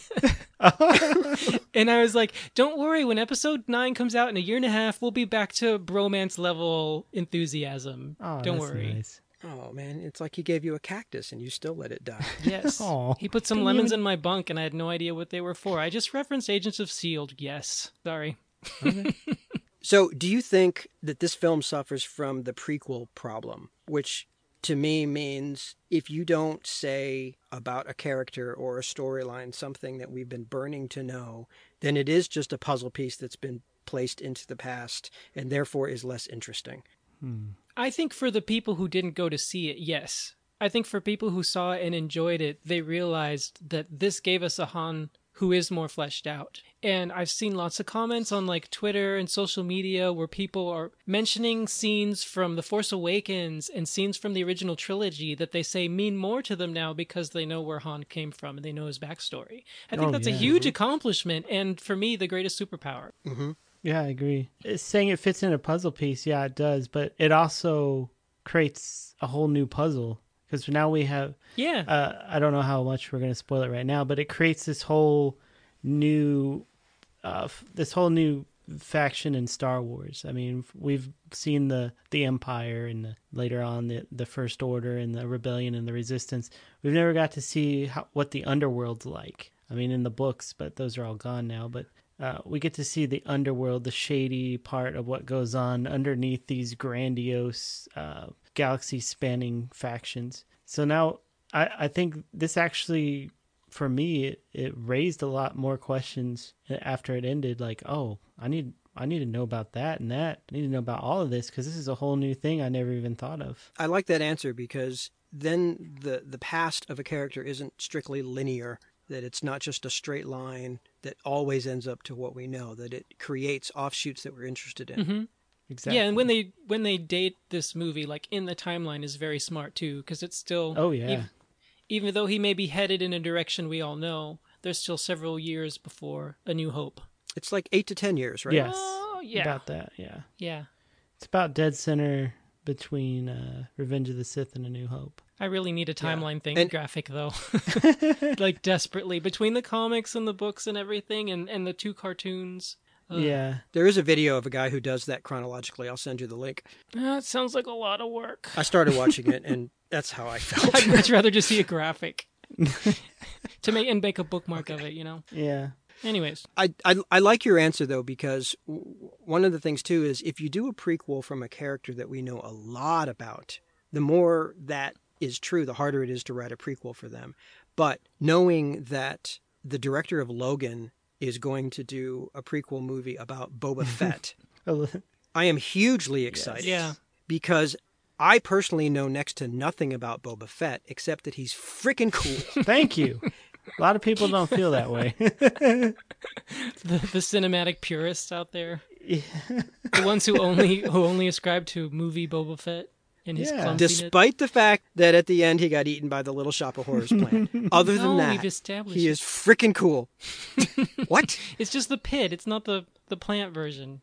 And I was like, "Don't worry, when episode nine comes out in a year and a half, we'll be back to bromance level enthusiasm. Oh, Don't that's worry." nice. Oh, man, it's like he gave you a cactus and you still let it die. Yes. Aw. He put some Didn't lemons even- in my bunk, and I had no idea what they were for. I just referenced Agents of S H I E L D. Yes. Sorry. So, do you think that this film suffers from the prequel problem, which to me means if you don't say about a character or a storyline something that we've been burning to know, then it is just a puzzle piece that's been placed into the past and therefore is less interesting? I think for the people who didn't go to see it, yes. I think for people who saw it and enjoyed it, they realized that this gave us a Han who is more fleshed out. And I've seen lots of comments on like Twitter and social media where people are mentioning scenes from The Force Awakens and scenes from the original trilogy that they say mean more to them now because they know where Han came from and they know his backstory. I think Oh, that's a yeah. huge accomplishment and for me the greatest superpower. Yeah, I agree. It's saying it fits in a puzzle piece, yeah, it does, but it also creates a whole new puzzle because now we have. Yeah. Uh, I don't know how much we're going to spoil it right now, but it creates this whole new, uh, f- this whole new faction in Star Wars. I mean, we've seen the the Empire and the, later on the the First Order and the Rebellion and the Resistance. We've never got to see how, what the underworld's like. I mean, in the books, but those are all gone now. But uh, we get to see the underworld, the shady part of what goes on underneath these grandiose, uh, galaxy-spanning factions. So now I, I think this actually, for me, it, it raised a lot more questions after it ended. Like, oh, I need I need to know about that and that. I need to know about all of this because this is a whole new thing I never even thought of. I like that answer because then the, the past of a character isn't strictly linear, that it's not just a straight line that always ends up to what we know, that it creates offshoots that we're interested in. Mm-hmm. Exactly. Yeah, and when they when they date this movie, like in the timeline, is very smart too, because it's still. Oh, yeah. Even, even though he may be headed in a direction we all know, there's still several years before A New Hope. It's like eight to ten years, right? Yes. Oh yeah, About that, yeah. yeah. It's about dead center between uh, Revenge of the Sith and A New Hope. I really need a timeline thing And- graphic though, like desperately between the comics and the books and everything, and and the two cartoons. Ugh. Yeah. There is a video of a guy who does that chronologically. I'll send you the link. Ah, it sounds like a lot of work. I started watching it, and that's how I felt. I'd much rather just see a graphic to make and make a bookmark of it. You know. Yeah. Anyways, I, I I like your answer though, because w- one of the things too is if you do a prequel from a character that we know a lot about, the more that is true, the harder it is to write a prequel for them. But knowing that the director of Logan is going to do a prequel movie about Boba Fett, I am hugely excited. yeah. Because I personally know next to nothing about Boba Fett except that he's freaking cool. Thank you. A lot of people don't feel that way. the, the cinematic purists out there, the ones who only who only ascribe to movie Boba Fett and his Yeah. clumsiness. Despite the fact that at the end he got eaten by the little shop of horrors plant. Other than No, that, we've established he it. is freaking cool. What? It's just the pit. It's not the the plant version.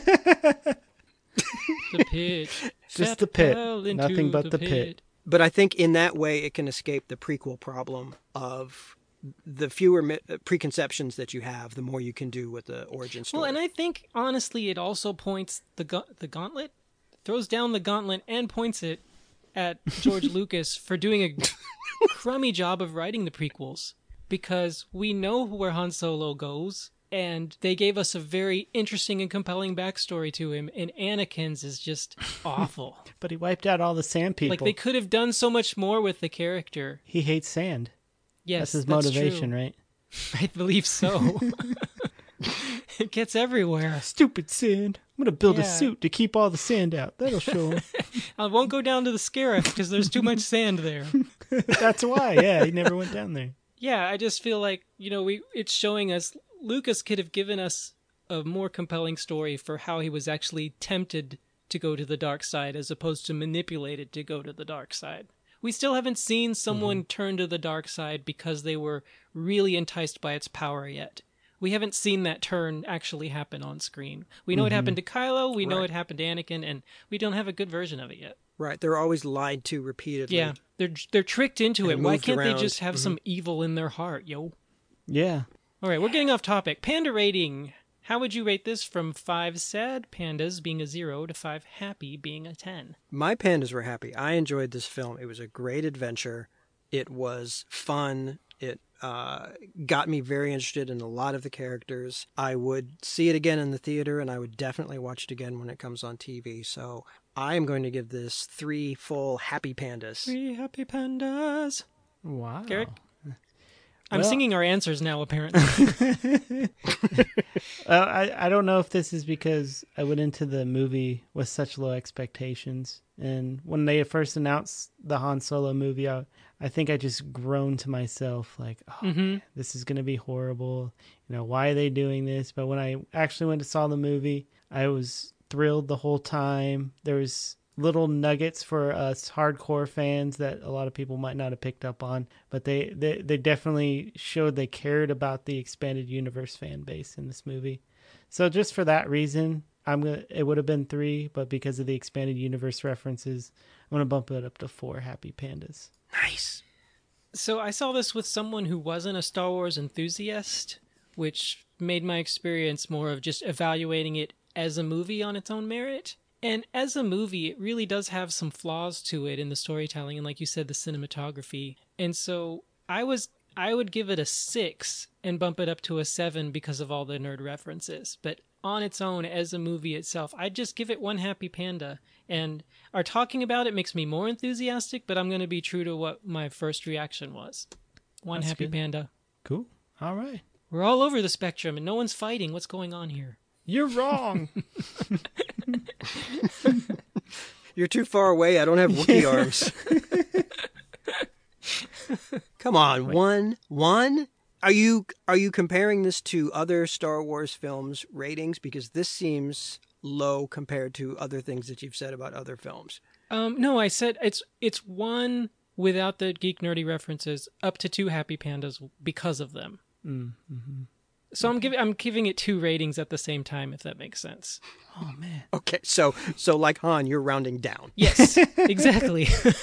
The pit. Just Fett the pit. fell into Nothing but the pit. But I think in that way it can escape the prequel problem of the fewer mi- preconceptions that you have, the more you can do with the origin story. Well, and I think honestly, it also points the ga- the gauntlet, throws down the gauntlet, and points it at George Lucas for doing a crummy job of writing the prequels, because we know where Han Solo goes, and they gave us a very interesting and compelling backstory to him, and Anakin's is just awful. But he wiped out all the sand people. Like they could have done so much more with the character. He hates sand. Yes, that's his that's motivation, true. right? I believe so. It gets everywhere. Stupid sand. I'm gonna build Yeah. a suit to keep all the sand out. That'll show him. I won't go down to the Scarif because there's too much sand there. That's why. Yeah, he never went down there. Yeah, I just feel like, you know, we it's showing us Lucas could have given us a more compelling story for how he was actually tempted to go to the dark side as opposed to manipulated to go to the dark side. We still haven't seen someone mm-hmm. turn to the dark side because they were really enticed by its power yet. We haven't seen that turn actually happen on screen. We know mm-hmm. it happened to Kylo, we right. know it happened to Anakin, and we don't have a good version of it yet. Right, they're always lied to repeatedly. Yeah, they're they're tricked into it. Why can't around. they just have mm-hmm. some evil in their heart, yo? Yeah. All right, we're getting off topic. Panda rating. How would you rate this from five sad pandas being a zero to five happy being a ten? My pandas were happy. I enjoyed this film. It was a great adventure. It was fun. It uh, got me very interested in a lot of the characters. I would see it again in the theater, and I would definitely watch it again when it comes on T V. So I am going to give this three full happy pandas. Three happy pandas. Wow. Garrett? I'm well, singing our answers now, apparently. well, I, I don't know if this is because I went into the movie with such low expectations. And when they first announced the Han Solo movie, I, I think I just groaned to myself, like, oh, mm-hmm. man, this is going to be horrible. You know, why are they doing this? But when I actually went to saw the movie, I was thrilled the whole time. There was little nuggets for us hardcore fans that a lot of people might not have picked up on, but they, they, they definitely showed they cared about the expanded universe fan base in this movie. So just for that reason, I'm gonna, it would have been three, but because of the expanded universe references, I'm going to bump it up to four happy pandas. Nice. So I saw this with someone who wasn't a Star Wars enthusiast, which made my experience more of just evaluating it as a movie on its own merit. And as a movie, it really does have some flaws to it in the storytelling and, like you said, the cinematography. And so I was I would give it a six and bump it up to a seven because of all the nerd references. But on its own, as a movie itself, I'd just give it one happy panda. And our talking about it makes me more enthusiastic, but I'm going to be true to what my first reaction was. One That's happy good. panda. Cool. All right. We're all over the spectrum, and no one's fighting. What's going on here? You're wrong. You're too far away. I don't have Wookiee arms. Come on, Wait. one, one. Are you are you comparing this to other Star Wars films ratings? Because this seems low compared to other things that you've said about other films. Um, no, I said it's it's one without the geek nerdy references, up to two happy pandas because of them. Mm-hmm. So I'm giving I'm giving it two ratings at the same time, if that makes sense. Oh man. Okay, so so like Han, you're rounding down. Yes, exactly.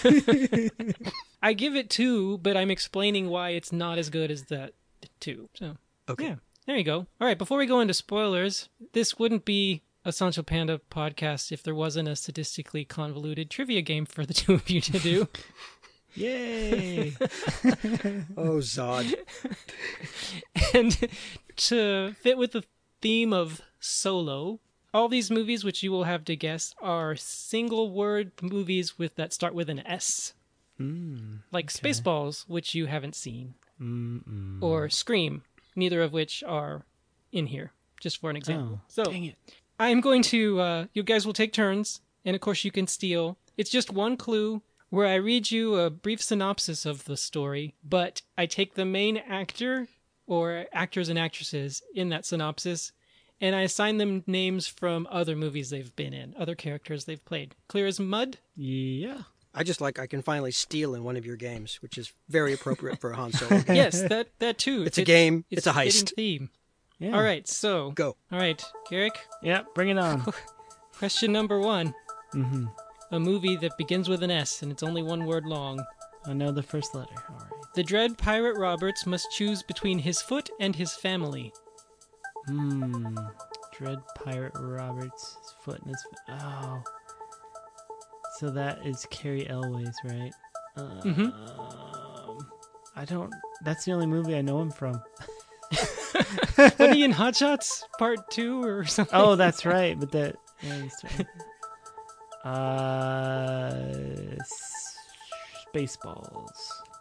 I give it two, but I'm explaining why it's not as good as that two. So okay, yeah, there you go. All right, before we go into spoilers, this wouldn't be a Sancho Panda podcast if there wasn't a statistically convoluted trivia game for the two of you to do. Yay! Oh, Zod. And to fit with the theme of Solo, all these movies, which you will have to guess, are single-word movies with that start with an S. Mm, like okay. Spaceballs, which you haven't seen. Mm-mm. Or Scream, neither of which are in here, just for an example. Oh, so dang it. I'm going to, uh, you guys will take turns, and of course you can steal. It's just one clue where I read you a brief synopsis of the story, but I take the main actor or actors and actresses in that synopsis, and I assign them names from other movies they've been in, other characters they've played. Clear as mud? Yeah. I just like I can finally steal in one of your games, which is very appropriate for a Han Solo game. Yes, that, that too. It's a game. It's, It's a heist. fitting theme. Yeah. All right, so. Go. All right, Garrick, Yeah, bring it on. question number one. Mm-hmm. A movie that begins with an S and it's only one word long. I know the first letter. All right. The dread pirate Roberts must choose between his foot and his family. Hmm. Dread Pirate Roberts, his foot and his... Oh. So that is Carrie Elways, right? Uh, Mm-hmm. Um, I don't... That's the only movie I know him from. Wasn't he in Hot Shots Part two or something? Oh, that's right. But that... Yeah, that's right. Uh, Spaceballs.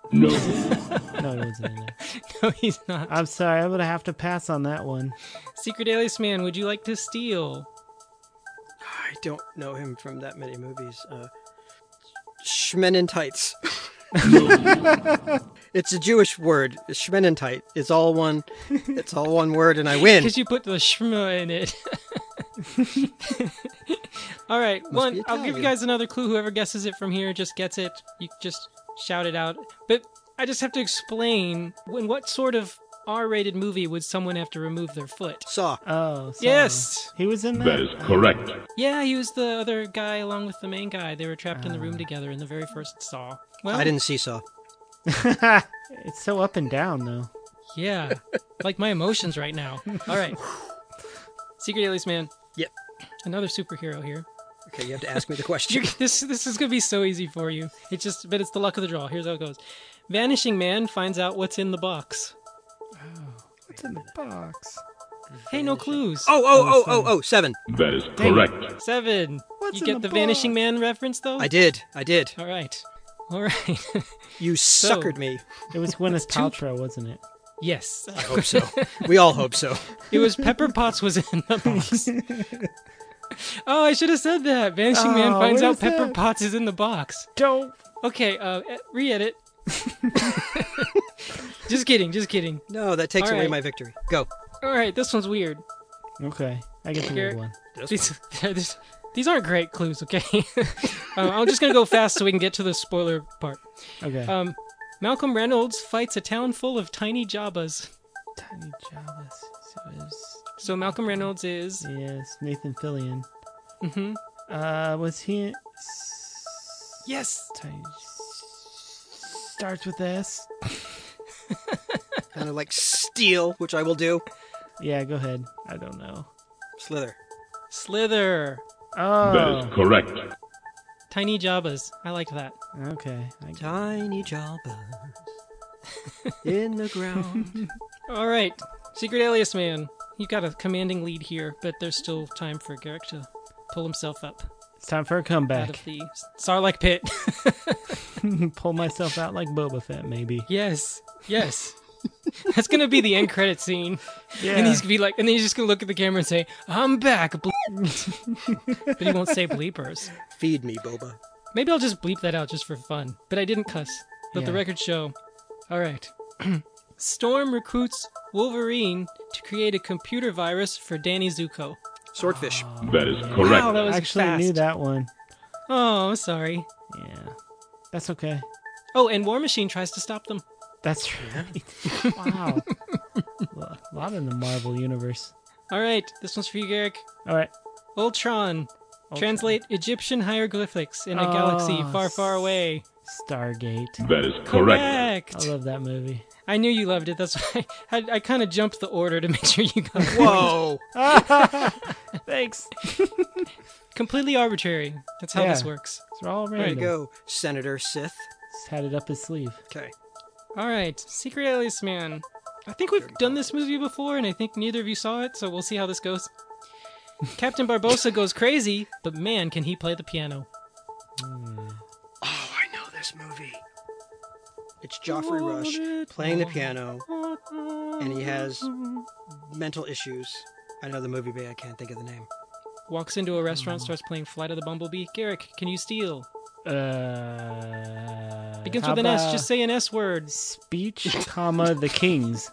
No. No, he wasn't in there. No, he's not. I'm sorry, I'm gonna have to pass on that one. Secret Alias Man, would you like to steal? I don't know him from that many movies. Uh, Shmen in tights. It's a Jewish word. Shmenentite. It's all one. It's all one word, and I win. Because you put the shma in it. All right, one. be I'll give you Italian. guys another clue. Whoever guesses it from here just gets it. You just shout it out. But I just have to explain, in what sort of R-rated movie would someone have to remove their foot? Saw. Oh, so Yes. he was in that. That is correct. Yeah, he was the other guy along with the main guy. They were trapped in the Ah. room together in the very first Saw. Well, I didn't see Saw. It's so up and down though. Yeah, like my emotions right now. All right, Secret Alias Man. Yep. Another superhero here. Okay, you have to ask me the question. You're, this this is gonna be so easy for you. It's just, but it's the luck of the draw. Here's how it goes. Vanishing Man finds out what's in the box. What's in the box? Hey, no clues. Oh, oh, oh, oh, oh, seven. That is correct. Seven. What's you in get the the, Vanishing box? Man reference though? I did. I did. All right. All right. You suckered me. It was Gwyneth Paltrow, wasn't it? Yes. I hope so. We all hope so. It was Pepper Potts was in the box. Oh, I should have said that. Vanishing Man Oh, finds what out is Pepper that? Potts is in the box. Don't. Okay, uh, e- re-edit. Just kidding, just kidding. No, that takes All away right. my victory. Go. All right, this one's weird. Okay, I get the Garrett. weird one. These, these, these aren't great clues, okay? uh, I'm just going to go fast so we can get to the spoiler part. Okay. Um, Malcolm Reynolds fights a town full of tiny Jabbas. Tiny Jawas. So it's So Malcolm Reynolds is... yes, Nathan Fillion. hmm Uh, was he? Yes! Tiny. Starts with S. Kind of like Steel, which I will do. Yeah, go ahead. I don't know. Slither. Slither. Oh. That is correct. Tiny Jabbas. I like that. Okay. I, Tiny Jabbas in the ground. All right, Secret Alias Man. You got a commanding lead here, but there's still time for Garrick to pull himself up it's time for a out comeback. of the Sarlacc pit. Pull myself out like Boba Fett, maybe. Yes, yes. That's gonna be the end credit scene, Yeah. and he's gonna be like, and then he's just gonna look at the camera and say, "I'm back," bleep." But he won't say bleepers. Feed me, Boba. Maybe I'll just bleep that out just for fun. But I didn't cuss. Let the Yeah. record show. All right. Storm recruits Wolverine to create a computer virus for Danny Zuko. Swordfish. That is Wow, correct. that was I actually fast. knew that one. Oh, I'm sorry. Yeah. That's okay. Oh, and War Machine tries to stop them. That's right. Wow. A lot in the Marvel universe. All right, this one's for you, Garrick. All right. Ultron. Translate Egyptian hieroglyphics in a Oh, galaxy far, far away. Stargate. That is correct. I love that movie. I knew you loved it. That's why I, I, I kind of jumped the order to make sure you got it. Whoa. Thanks. Completely arbitrary. That's how this Yeah. works. It's all There random. you go, Senator Sith. Just had it up his sleeve. Okay. All right, Secret Alias Man. I think we've done this movie before, and I think neither of you saw it, so we'll see how this goes. Captain Barbossa goes crazy, but man, can he play the piano. Oh, I know this movie. It's Joffrey Rush playing the piano, and he has mental issues. I know the movie, but I can't think of the name. Walks into a restaurant, starts playing Flight of the Bumblebee. Garrick, can you steal? Uh, Begins how with an S. about Just say an S word. speech, comma the Kings.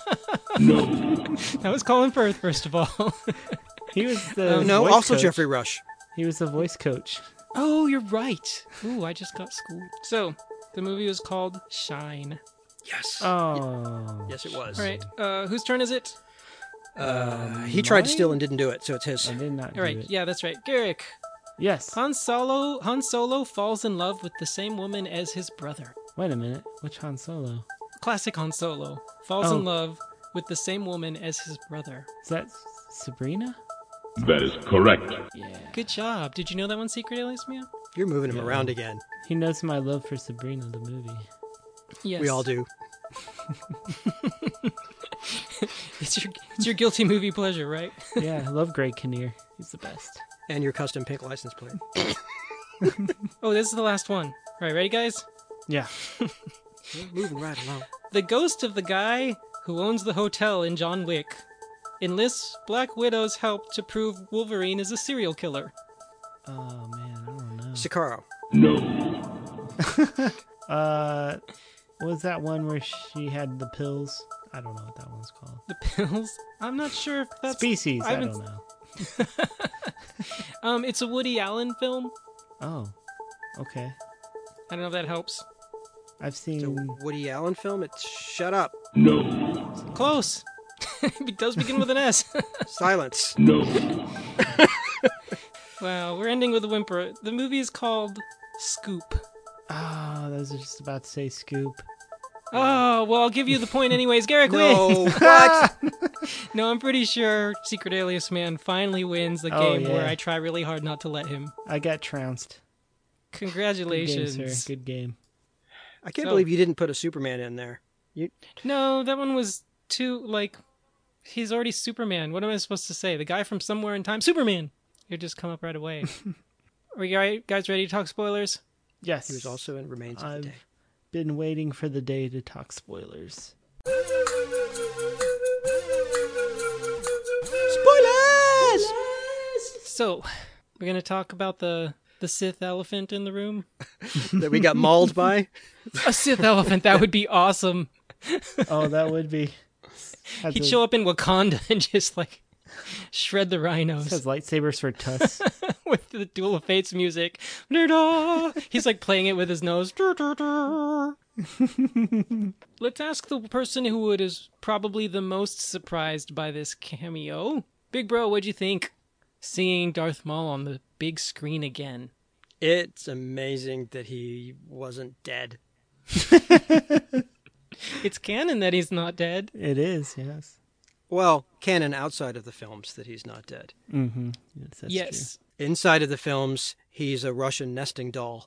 That was Colin Firth, first of all. He was the Uh, no, voice also coach. Jeffrey Rush. He was the voice coach. Oh, you're right. Ooh, I just got schooled. So, the movie was called Shine. Yes. Oh. Yes, it was. All right, uh, whose turn is it? Uh, he tried to steal and didn't do it, so it's his. I did not All do right, it. yeah, that's right. Garrick. Yes. Han Solo, Han Solo falls in love with the same woman as his brother. Wait a minute. Which Han Solo? Classic Han Solo falls Oh. in love with the same woman as his brother. Is that Sabrina? That is correct. Yeah. Good job. Did you know that one, Secret Alias Man? You're moving him around again. He knows my love for Sabrina, the movie. Yes. We all do. It's your it's your guilty movie pleasure, right? Yeah, I love Greg Kinnear. He's the best. And your custom pink license plate. Oh, this is the last one. All right, ready, guys? Yeah. We're moving right along. The ghost of the guy who owns the hotel in John Wick enlists Black Widow's help to prove Wolverine is a serial killer. Oh man, I don't know. Sicaro. Uh, what was that one where she had the pills? I don't know what that one's called. The pills? I'm not sure if that's... Species, I, I haven't- don't know. Um, it's a Woody Allen film. Oh, okay. I don't know if that helps. I've It's seen... a Woody Allen film. It's Shut Up. Close. It does begin with an S. Silence. Wow, we're ending with a whimper. The movie is called Scoop. Oh, I was just about to say Scoop. Oh, well, I'll give you the point anyways. Garrick No, wins. what? No, I'm pretty sure Secret Alias Man finally wins the Oh, game yeah. where I try really hard not to let him. I got trounced. Good game, Congratulations. sir. Good game. I can't So- believe you didn't put a Superman in there. You, No, that one was too, like, he's already Superman. What am I supposed to say? The guy from Somewhere in Time? Superman! He'll just come up right away. Are you guys ready to talk spoilers? Yes. he was also in Remains of I've the Day. been waiting for the day to talk spoilers. Spoilers! So, we're going to talk about the, the Sith elephant in the room. That we got mauled by. A Sith elephant, that would be awesome. Oh, that would be... Has He'd a- show up in Wakanda and just, like, shred the rhinos. has lightsabers for tusks. With the Duel of Fates music. Da-da! He's like playing it with his nose. Da-da-da. Let's ask the person who would is probably the most surprised by this cameo. Big Bro, what'd you think? Seeing Darth Maul on the big screen again. It's amazing that he wasn't dead. It's canon that he's not dead. It is, yes. Well, canon outside of the films that he's not dead. Mm-hmm. Yes, that's Yes. Inside of the films, he's a Russian nesting doll.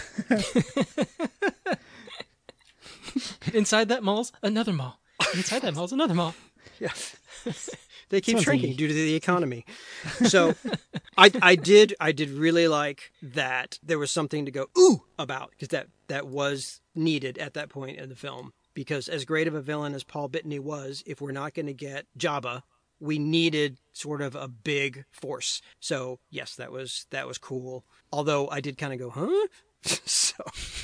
Inside that mall's another mall. Inside that mall's another mall. Yeah. They keep Sounds shrinking like- due to the economy. So I I did I did really like that there was something to go ooh about, because that, that was needed at that point in the film. Because as great of a villain as Paul Bettany was, if we're not going to get Jabba, we needed sort of a big force. So yes, that was that was cool. Although I did kind of go, huh? So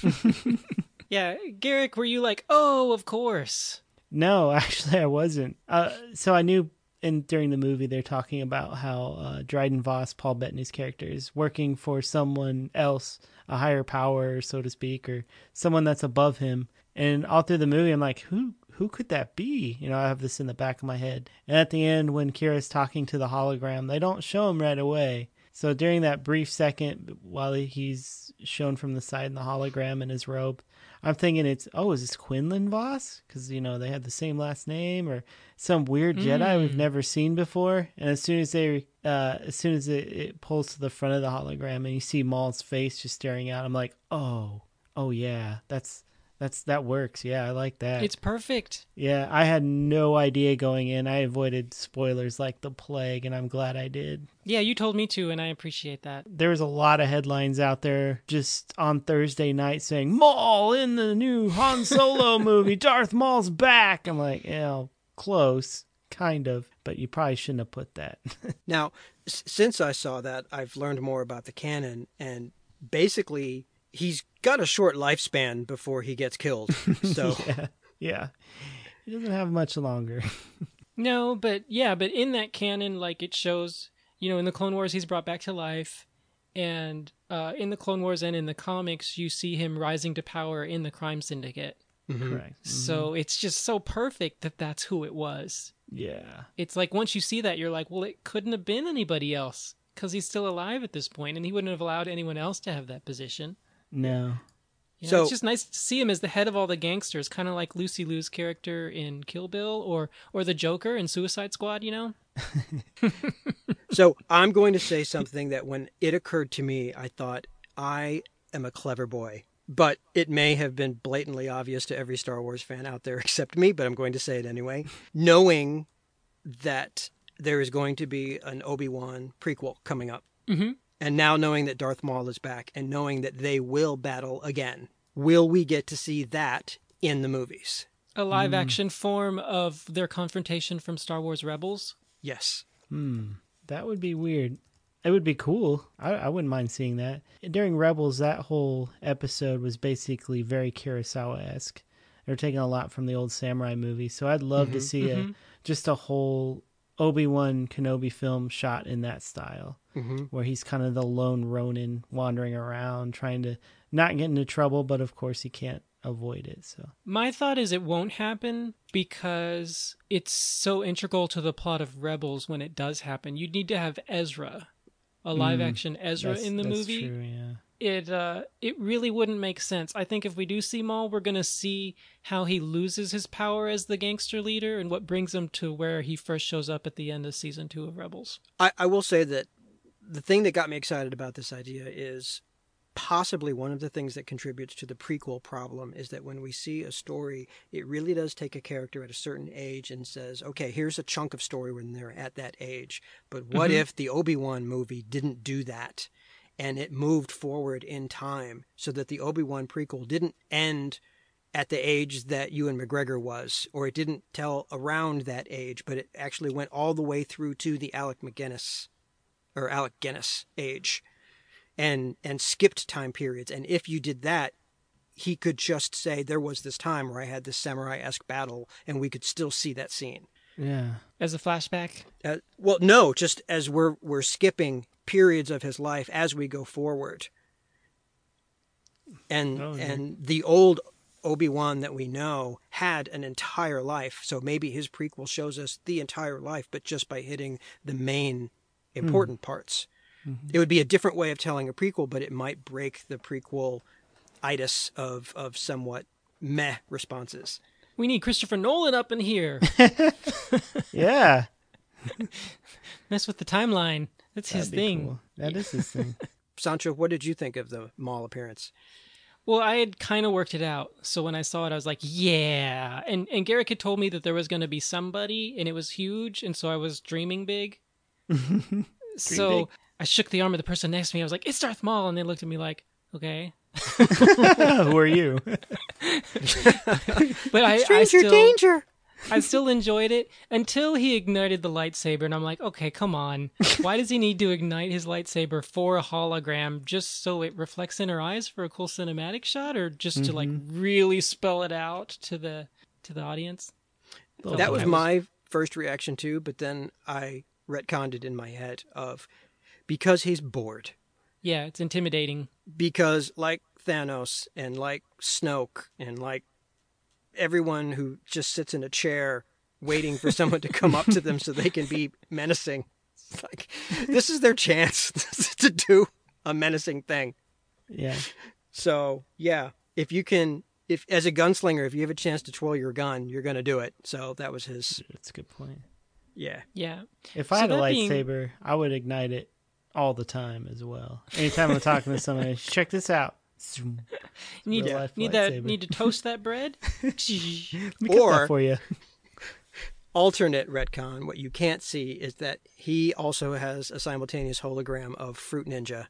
Yeah, Garrick, were you like, oh, of course? No, actually, I wasn't. Uh, so I knew in during the movie they're talking about how uh, Dryden Voss, Paul Bettany's character, is working for someone else, a higher power, so to speak, or someone that's above him. And all through the movie, I'm like, who who could that be? You know, I have this in the back of my head. And at the end, when Kira's talking to the hologram, they don't show him right away. So during that brief second, while he's shown from the side in the hologram in his robe, I'm thinking it's, oh, is this Quinlan Voss? Because, you know, they have the same last name, or some weird Jedi we've never seen before. And as soon as they, uh, as soon as it, it pulls to the front of the hologram and you see Maul's face just staring out, I'm like, oh, oh yeah, that's, that's, that works. Yeah, I like that. It's perfect. Yeah, I had no idea going in. I avoided spoilers like the plague, and I'm glad I did. Yeah, you told me to, and I appreciate that. There was a lot of headlines out there just on Thursday night saying, Maul in the new Han Solo movie, Darth Maul's back. I'm like, yeah, close, kind of, but you probably shouldn't have put that. now, s- since I saw that, I've learned more about the canon, and basically he's got a short lifespan before he gets killed. So yeah, yeah. He doesn't have much longer. No, but yeah, but in that canon, like it shows, you know, in the Clone Wars, he's brought back to life. And uh, in the Clone Wars and in the comics, you see him rising to power in the crime syndicate. Correct. So it's just so perfect that that's who it was. Yeah. It's like once you see that, you're like, well, it couldn't have been anybody else because he's still alive at this point, and he wouldn't have allowed anyone else to have that position. No. You know, So- it's just nice to see him as the head of all the gangsters, kind of like Lucy Liu's character in Kill Bill or or the Joker in Suicide Squad, you know? So I'm going to say something that when it occurred to me, I thought, I am a clever boy. But it may have been blatantly obvious to every Star Wars fan out there except me, but I'm going to say it anyway. Knowing that there is going to be an Obi-Wan prequel coming up. Mm-hmm. And now knowing that Darth Maul is back and knowing that they will battle again, will we get to see that in the movies. A live action form of their confrontation from Star Wars Rebels? Yes. Hmm. That would be weird. It would be cool. I, I wouldn't mind seeing that. During Rebels, that whole episode was basically very Kurosawa-esque. They're taking a lot from the old samurai movie, so I'd love Mm-hmm, to see mm-hmm. a just a whole Obi-Wan Kenobi film shot in that style, Mm-hmm. where he's kind of the lone Ronin wandering around, trying to not get into trouble, but of course he can't avoid it. So My thought is it won't happen because it's so integral to the plot of Rebels when it does happen. You'd need to have Ezra, a live action Ezra that's, in the that's movie. True, yeah. It uh it really wouldn't make sense. I think if we do see Maul, we're gonna see how he loses his power as the gangster leader and what brings him to where he first shows up at the end of season two of Rebels. I, I will say that the thing that got me excited about this idea is possibly one of the things that contributes to the prequel problem is that when we see a story, it really does take a character at a certain age and says, okay, here's a chunk of story when they're at that age. But what Mhm. if the Obi-Wan movie didn't do that? And it moved forward in time so that the Obi-Wan prequel didn't end at the age that Ewan McGregor was, or it didn't tell around that age, but it actually went all the way through to the Alec McGuinness or Alec Guinness age and, and skipped time periods. And if you did that, he could just say there was this time where I had this samurai-esque battle and we could still see that scene. Yeah. As a flashback. Uh, well, no, just as we're we're skipping periods of his life as we go forward. And Oh, yeah. and the old Obi-Wan that we know had an entire life, so maybe his prequel shows us the entire life, but just by hitting the main important parts. Mm-hmm. It would be a different way of telling a prequel, but it might break the prequel itis of of somewhat meh responses. We need Christopher Nolan up in here. Yeah. Mess with the timeline. That's his That'd be thing. cool. That is his thing. Sancho, what did you think of the Maul appearance? Well, I had kind of worked it out. So when I saw it, I was like, yeah. And and Garrick had told me that there was going to be somebody and it was huge. And so I was dreaming big. so big. I shook the arm of the person next to me. I was like, it's Darth Maul. And they looked at me like, okay. Who are you? But I, I Stranger still, danger! I still enjoyed it until he ignited the lightsaber. And I'm like, okay, come on. Why does he need to ignite his lightsaber for a hologram just so it reflects in her eyes for a cool cinematic shot, or just to like really spell it out to the to the audience? Well, That was I was- my first reaction too, but then I retconned it in my head of because he's bored. Yeah, it's intimidating. Because like Thanos and like Snoke and like everyone who just sits in a chair waiting for someone to come up to them so they can be menacing. It's like this is their chance to do a menacing thing. Yeah. So yeah, if you can, if as a gunslinger, if you have a chance to twirl your gun, you're going to do it. So that was his. That's a good point. Yeah. Yeah. If I So had a that being- lightsaber, I would ignite it all the time as well. Anytime I'm talking to somebody, check this out. Zoom. Need, Real life need that lightsaber. need to toast that bread? Let me cut Or- that for you. Alternate retcon, what you can't see is that he also has a simultaneous hologram of Fruit Ninja.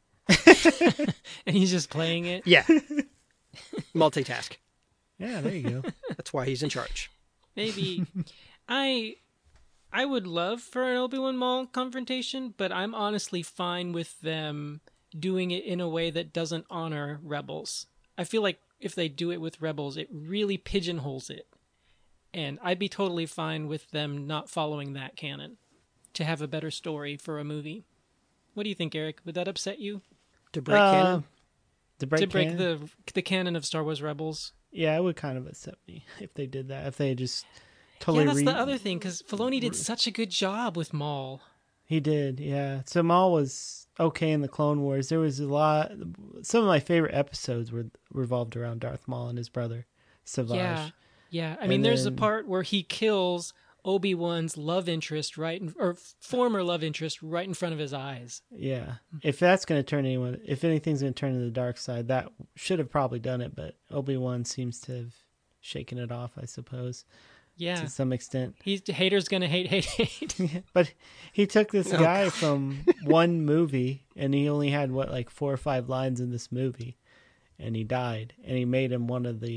And he's just playing it. Yeah. Multitask. Yeah, there you go. That's why he's in charge. Maybe I I would love for an Obi-Wan Maul confrontation, but I'm honestly fine with them doing it in a way that doesn't honor Rebels. I feel like if they do it with Rebels, it really pigeonholes it. And I'd be totally fine with them not following that canon to have a better story for a movie. What do you think, Eric? Would that upset you? To break Uh, canon? To break, to break canon? the the canon of Star Wars Rebels? Yeah, it would kind of upset me if they did that. If they just totally yeah, that's re- the other thing, because Filoni did such a good job with Maul. He did, yeah. So Maul was okay in the Clone Wars. There was a lot. Some of my favorite episodes were revolved around Darth Maul and his brother Savage. Yeah, yeah. I mean, And there's a then- part where he kills Obi-Wan's love interest right, in, or former love interest right in front of his eyes. Yeah. If that's going to turn anyone, if anything's going to turn to the dark side, that should have probably done it. But Obi-Wan seems to have shaken it off, I suppose, Yeah, to some extent. he's haters gonna hate, hate, hate. But he took this Oh, guy from one movie, and he only had what, like four or five lines in this movie, and he died, and he made him one of the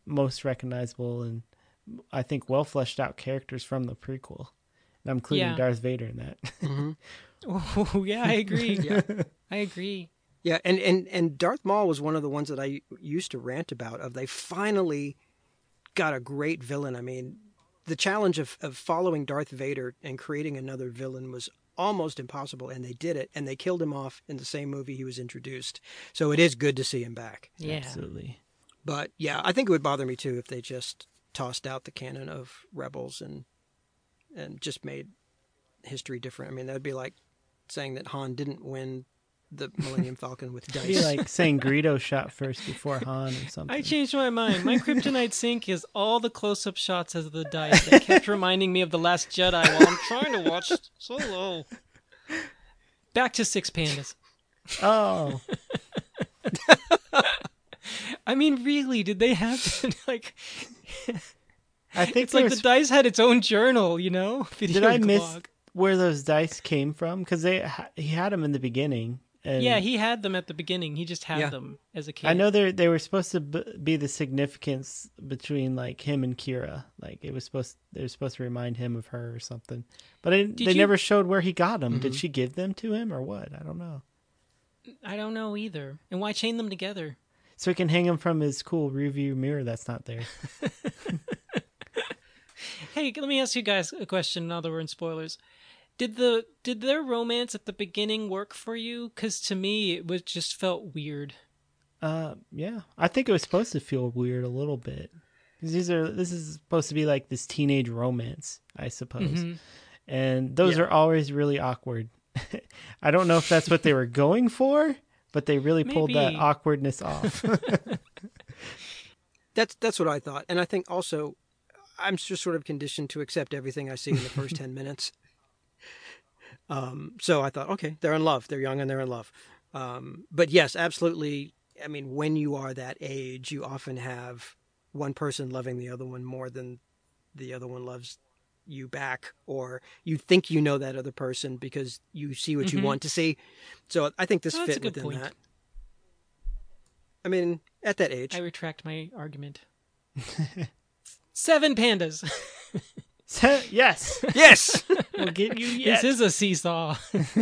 most recognizable and I think well fleshed out characters from the prequel. And I'm including Yeah. Darth Vader in that. Mm-hmm. Oh, yeah, I agree. Yeah. I agree. Yeah, and, and, and Darth Maul was one of the ones that I used to rant about, of they finally got a great villain. I mean, the challenge of, of following Darth Vader and creating another villain was almost impossible, and they did it, and they killed him off in the same movie he was introduced. So it is good to see him back. Yeah. Absolutely. But yeah, I think it would bother me too if they just tossed out the canon of Rebels and and just made history different. I mean, that would be like saying that Han didn't win the Millennium Falcon with It'd be dice. like saying Greedo shot first before Han or something. I changed my mind. My kryptonite sync is all the close-up shots of the dice that kept reminding me of The Last Jedi while I'm trying to watch Solo. Back to Six Pandas. Oh, I mean, really, did they have to, like... I think It's like there's- the dice had its own journal, you know? Video Did I miss blog. where those dice came from? Because they ha- he had them in the beginning. And Yeah, he had them at the beginning. He just had Yeah. them as a kid. I know they they were supposed to b- be the significance between like him and Kira. Like it was supposed they were supposed to remind him of her or something. But I didn't, Did they you- never showed where he got them. Mm-hmm. Did she give them to him or what? I don't know. I don't know either. And why chain them together? So he can hang them from his cool rearview mirror that's not there. Hey, let me ask you guys a question now that we're in spoilers. Did the did their romance at the beginning work for you? Because to me, it was just felt weird. Uh, yeah, I think it was supposed to feel weird a little bit. 'Cause these are this is supposed to be like this teenage romance, I suppose, Mhm. and those Yeah. are always really awkward. I don't know if that's what they were going for, but they really pulled that Maybe. awkwardness off. That's that's what I thought, and I think also I'm just sort of conditioned to accept everything I see in the first ten minutes. Um, so I thought, okay, they're in love. They're young and they're in love. Um, but yes, absolutely. I mean, when you are that age, you often have one person loving the other one more than the other one loves you back, or you think you know that other person because you see what Mhm. you want to see. So I think this Oh, that's a fit good within point. that. I mean, at that age, I retract my argument. Seven pandas. Yes, yes. we'll give you yes. This is a seesaw.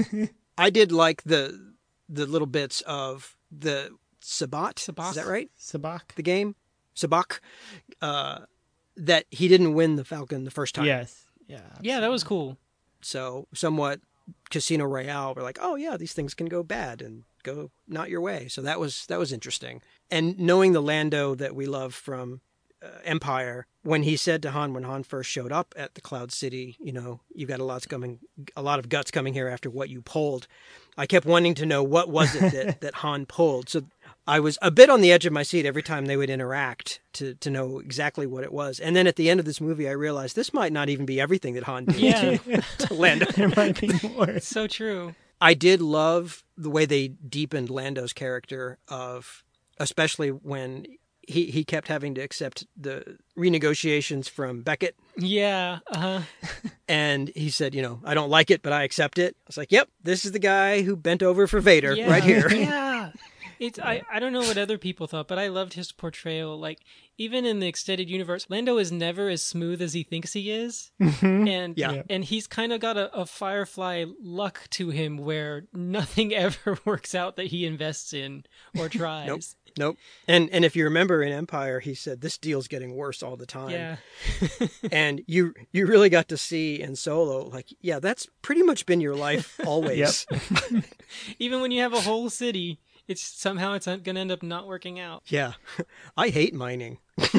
I did like the the little bits of the Sabat. Sabak? Is that right? Sabak. The game, Sabak. Uh, that he didn't win the Falcon the first time. Yes, yeah, Yeah, that was cool. So somewhat Casino Royale. We're like, oh yeah, these things can go bad and go not your way. So that was that was interesting. And knowing the Lando that we love from uh, Empire, when he said to Han, when Han first showed up at the Cloud City, you know, you got a lot coming, a lot of guts coming here after what you pulled. I kept wanting to know what was it that, that Han pulled. So I was a bit on the edge of my seat every time they would interact to, to know exactly what it was. And then at the end of this movie, I realized this might not even be everything that Han did Yeah, to, to Lando. there might be more. so true. I did love the way they deepened Lando's character of, especially when he, he kept having to accept the renegotiations from Beckett. Yeah, uh-huh. And he said, you know, I don't like it, but I accept it. I was like, yep, this is the guy who bent over for Vader Yeah, right here. Yeah. It's I, I don't know what other people thought, but I loved his portrayal. Like, even in the extended universe, Lando is never as smooth as he thinks he is. And Yeah. and he's kind of got a, a Firefly luck to him where nothing ever works out that he invests in or tries. Nope. Nope. And and if you remember in Empire, he said this deal's getting worse all the time. Yeah. And you you really got to see in Solo, like, yeah, that's pretty much been your life always. Even when you have a whole city, it's somehow it's going to end up not working out. Yeah. I hate mining.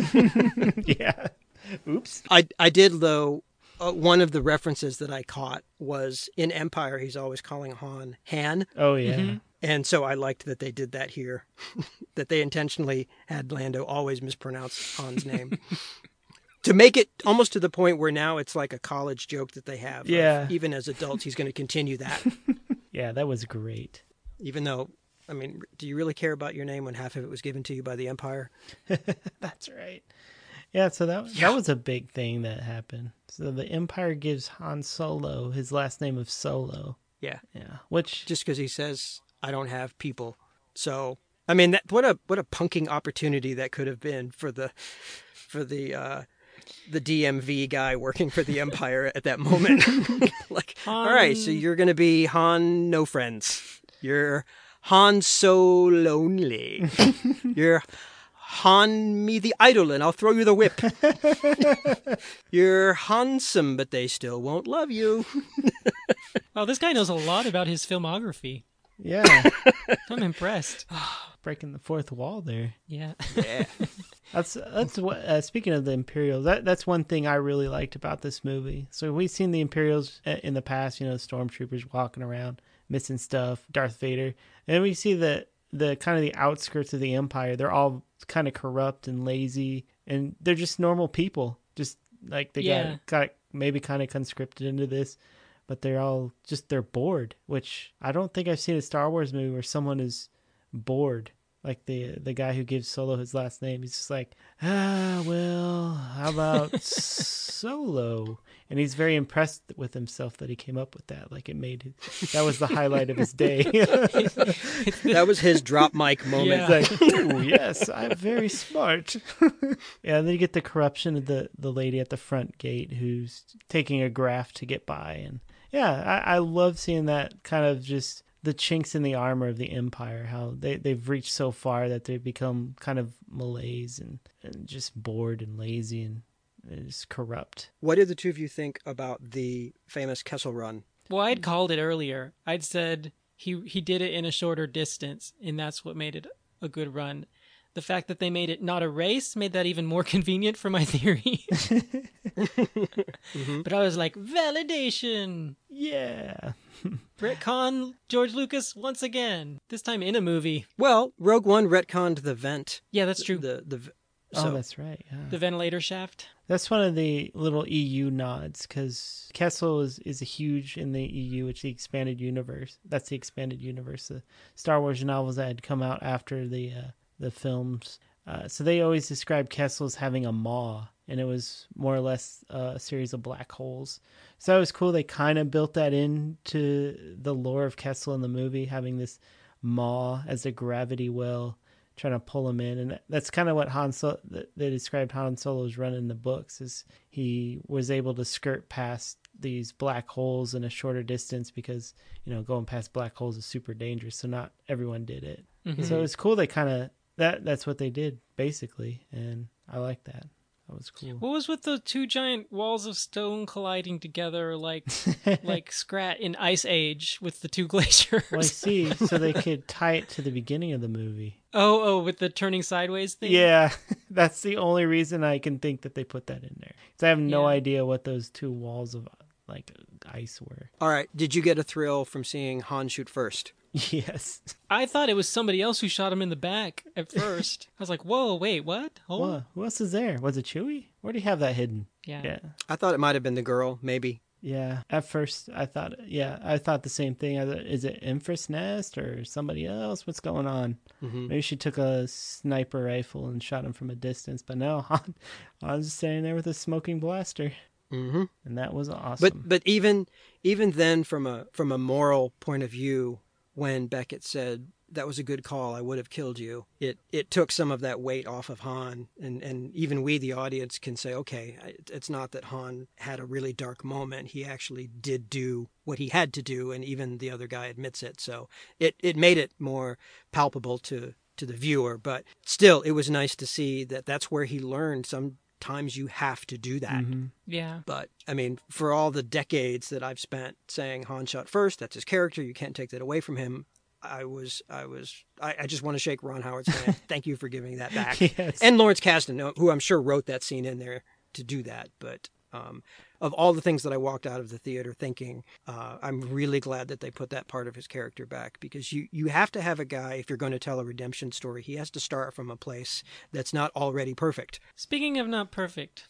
Yeah. Oops. I I did though. Uh, one of the references that I caught was in Empire. He's always calling Han Han, Oh yeah. Mhm. and so I liked that they did that here. That they intentionally had Lando always mispronounce Han's name to make it almost to the point where now it's like a college joke that they have. of, Yeah. even as adults, he's going to continue that, Yeah, that was great. even though. I mean, do you really care about your name when half of it was given to you by the Empire? That's right. Yeah, so that that was a big thing that happened. So the Empire gives Han Solo his last name of Solo. Yeah. Yeah, which Just because he says, I don't have people. So I mean, that, what a what a punking opportunity that could have been for the for the uh, the D M V guy working for the Empire at that moment. Like, Han... all right, so you're going to be Han no friends. You're Han so lonely. You're Han me the idol and I'll throw you the whip. You're handsome, but they still won't love you. Well, this guy knows a lot about his filmography. Yeah. I'm impressed. Breaking the fourth wall there. Yeah. Yeah. That's that's what. Uh, speaking of the Imperials, that that's one thing I really liked about this movie. So we've seen the Imperials in the past, you know, stormtroopers walking around, missing stuff, Darth Vader, and we see the the kind of the outskirts of the Empire. They're all kind of corrupt and lazy, and they're just normal people. Just like they Yeah. got got maybe kind of conscripted into this, but they're all just they're bored. Which I don't think I've seen a Star Wars movie where someone is bored. Like the the guy who gives Solo his last name, he's just like, ah, well, how about Solo? And he's very impressed with himself that he came up with that. Like it made that was the highlight of his day. That was his drop mic moment. Yeah. It's like, ooh, yes, I'm very smart. Yeah, and then you get the corruption of the the lady at the front gate who's taking a graft to get by, and yeah, I, I love seeing that kind of just the chinks in the armor of the Empire, how they, they've reached so far that they've become kind of malaise and, and just bored and lazy and, and just corrupt. What did the two of you think about the famous Kessel Run? Well, I'd called it earlier. I'd said he he did it in a shorter distance, and that's what made it a good run. The fact that they made it not a race made that even more convenient for my theory. Mm-hmm. But I was like, validation! Yeah. Retcon George Lucas once again. This time in a movie. Well, Rogue One retconned the vent. Yeah, that's true. The the, the Oh, so, that's right. Yeah. The ventilator shaft. That's one of the little E U nods, because Kessel is, is huge in the E U, which is the expanded universe. That's the expanded universe. The Star Wars novels that had come out after the uh, the films. Uh, so they always described Kessel as having a maw, and it was more or less uh, a series of black holes. So that was cool. They kind of built that into the lore of Kessel in the movie, having this maw as a gravity well, trying to pull him in. And that's kind of what Han Solo, they described Han Solo's run in the books, is he was able to skirt past these black holes in a shorter distance because, you know, going past black holes is super dangerous. So not everyone did it. Mm-hmm. So it's cool. They kind of, that that's what they did basically. And I like that. That was cool. What was with the two giant walls of stone colliding together like like Scrat in Ice Age with the two glaciers? Well, I see. So they could tie it to the beginning of the movie. Oh, oh, with the turning sideways thing? Yeah, that's the only reason I can think that they put that in there. Because I have no Yeah. idea what those two walls of like ice were. all right, did you get a thrill from seeing Han shoot first? Yes. I thought it was somebody else who shot him in the back at first. I was like, whoa, wait, what? Oh, What? Who else is there? Was it Chewie? Where do you have that hidden? yeah. Yeah. I thought it might have been the girl, maybe. Yeah. At first, I thought, yeah, I thought the same thing. I thought, is it Empress Nest or somebody else? What's going on? Mm-hmm. Maybe she took a sniper rifle and shot him from a distance. But no, Han, Han was standing there with a smoking blaster. Mm-hmm. And that was awesome. But but even even then, from a from a moral point of view, when Beckett said that was a good call, I would have killed you, it it took some of that weight off of Han, and and even we, the audience, can say, okay, it's not that Han had a really dark moment. He actually did do what he had to do, and even the other guy admits it. So it it made it more palpable to to the viewer. But still, it was nice to see that that's where he learned. Sometimes you have to do that. Mm-hmm. Yeah. But, I mean, for all the decades that I've spent saying Han shot first, that's his character, you can't take that away from him, I was, I was, I, I just want to shake Ron Howard's hand. Thank you for giving that back. Yes. And Lawrence Kasdan, who I'm sure wrote that scene in there to do that. But um, of all the things that I walked out of the theater thinking, uh, I'm really glad that they put that part of his character back, because you, you have to have a guy, if you're going to tell a redemption story, he has to start from a place that's not already perfect. Speaking of not perfect,